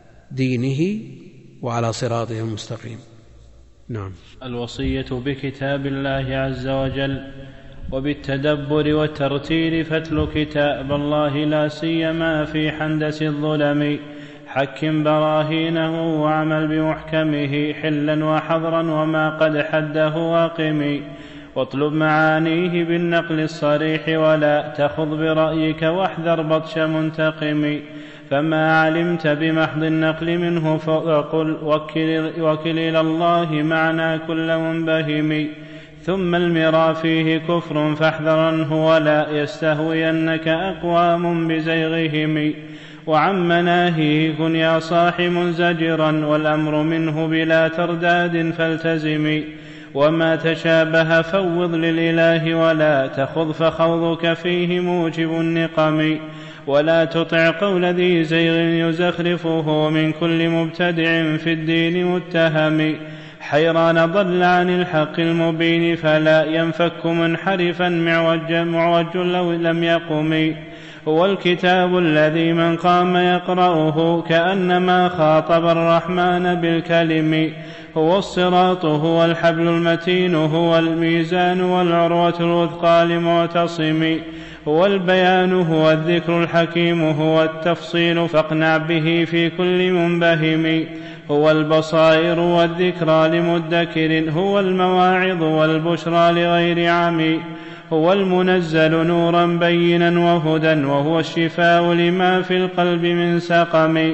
دينه وعلى صراطه المستقيم. نعم. الوصية بكتاب الله عز وجل وبالتدبر والترتيل، فاتل كتاب الله لا سيما في حندس الظلم، حكم براهينه واعمل بمحكمه، حلا وحظرا وما قد حده واقم، واطلب معانيه بالنقل الصريح ولا تخض برأيك واحذر بطش منتقم، فما علمت بمحض النقل منه فقل وكل, وكل إلى الله معنى كل منبهم، ثم المرى فيه كفر فاحذرنه ولا يستهوينك أقوام بزيغهم، وعن مناهيه كن يا صاح منزجرا والأمر منه بلا ترداد فالتزم، وما تشابه فوض للإله ولا تخض فخوضك فيه موجب النقم، ولا تطع قول ذي زيغ يزخرفه من كل مبتدع في الدين متهم، حيران ضل عن الحق المبين فلا ينفك منحرفا معوج, معوج لو لم يقم، هو الكتاب الذي من قام يقرأه كأنما خاطب الرحمن بالكلم، هو الصراط هو الحبل المتين هو الميزان والعروة الوثقى لمعتصم، هو البيان هو الذكر الحكيم هو التفصيل فاقنع به في كل منبهم، هو البصائر والذكرى لمدكر هو المواعظ والبشرى لغير عمي، هو المنزل نورا بينا وهدى وهو الشفاء لما في القلب من سقم،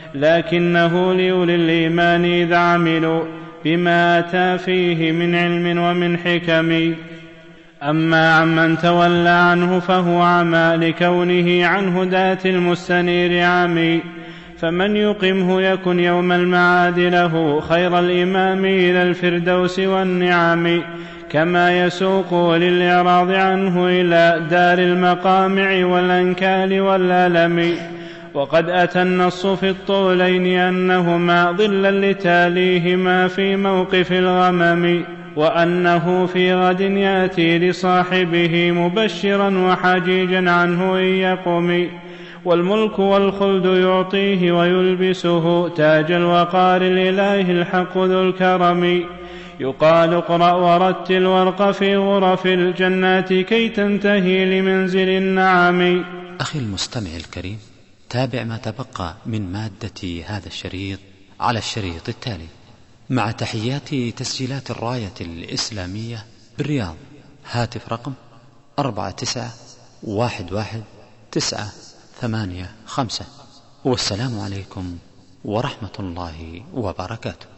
لكنه لأولي الإيمان إذا عملوا بما أتى فيه من علم ومن حكم. أما عمن تولى عنه فهو عمى لكونه عن هداة المستنير عمي، فمن يقمه يكن يوم المعاد له خير الإمام إلى الفردوس والنعم، كما يسوق للإعراض عنه إلى دار المقامع والأنكال والألم. وقد أتى النص في الطولين أنهما ظلا لتاليهما في موقف الغمم، وأنه في غد يأتي لصاحبه مبشرا وحجيجا عنه إن يقم، والملك والخلد يعطيه ويلبسه تاج الوقار الإله الحق ذو الكرم. يقال اقرأ ورتل وارق في غرف الجنات كي تنتهي لمنزل النعم. أخي المستمع الكريم، تابع ما تبقى من مادة هذا الشريط على الشريط التالي، مع تحيات تسجيلات الراية الإسلامية بالرياض. هاتف رقم أربعة تسعة واحد واحد تسعة ثمانية خمسة. والسلام عليكم ورحمة الله وبركاته.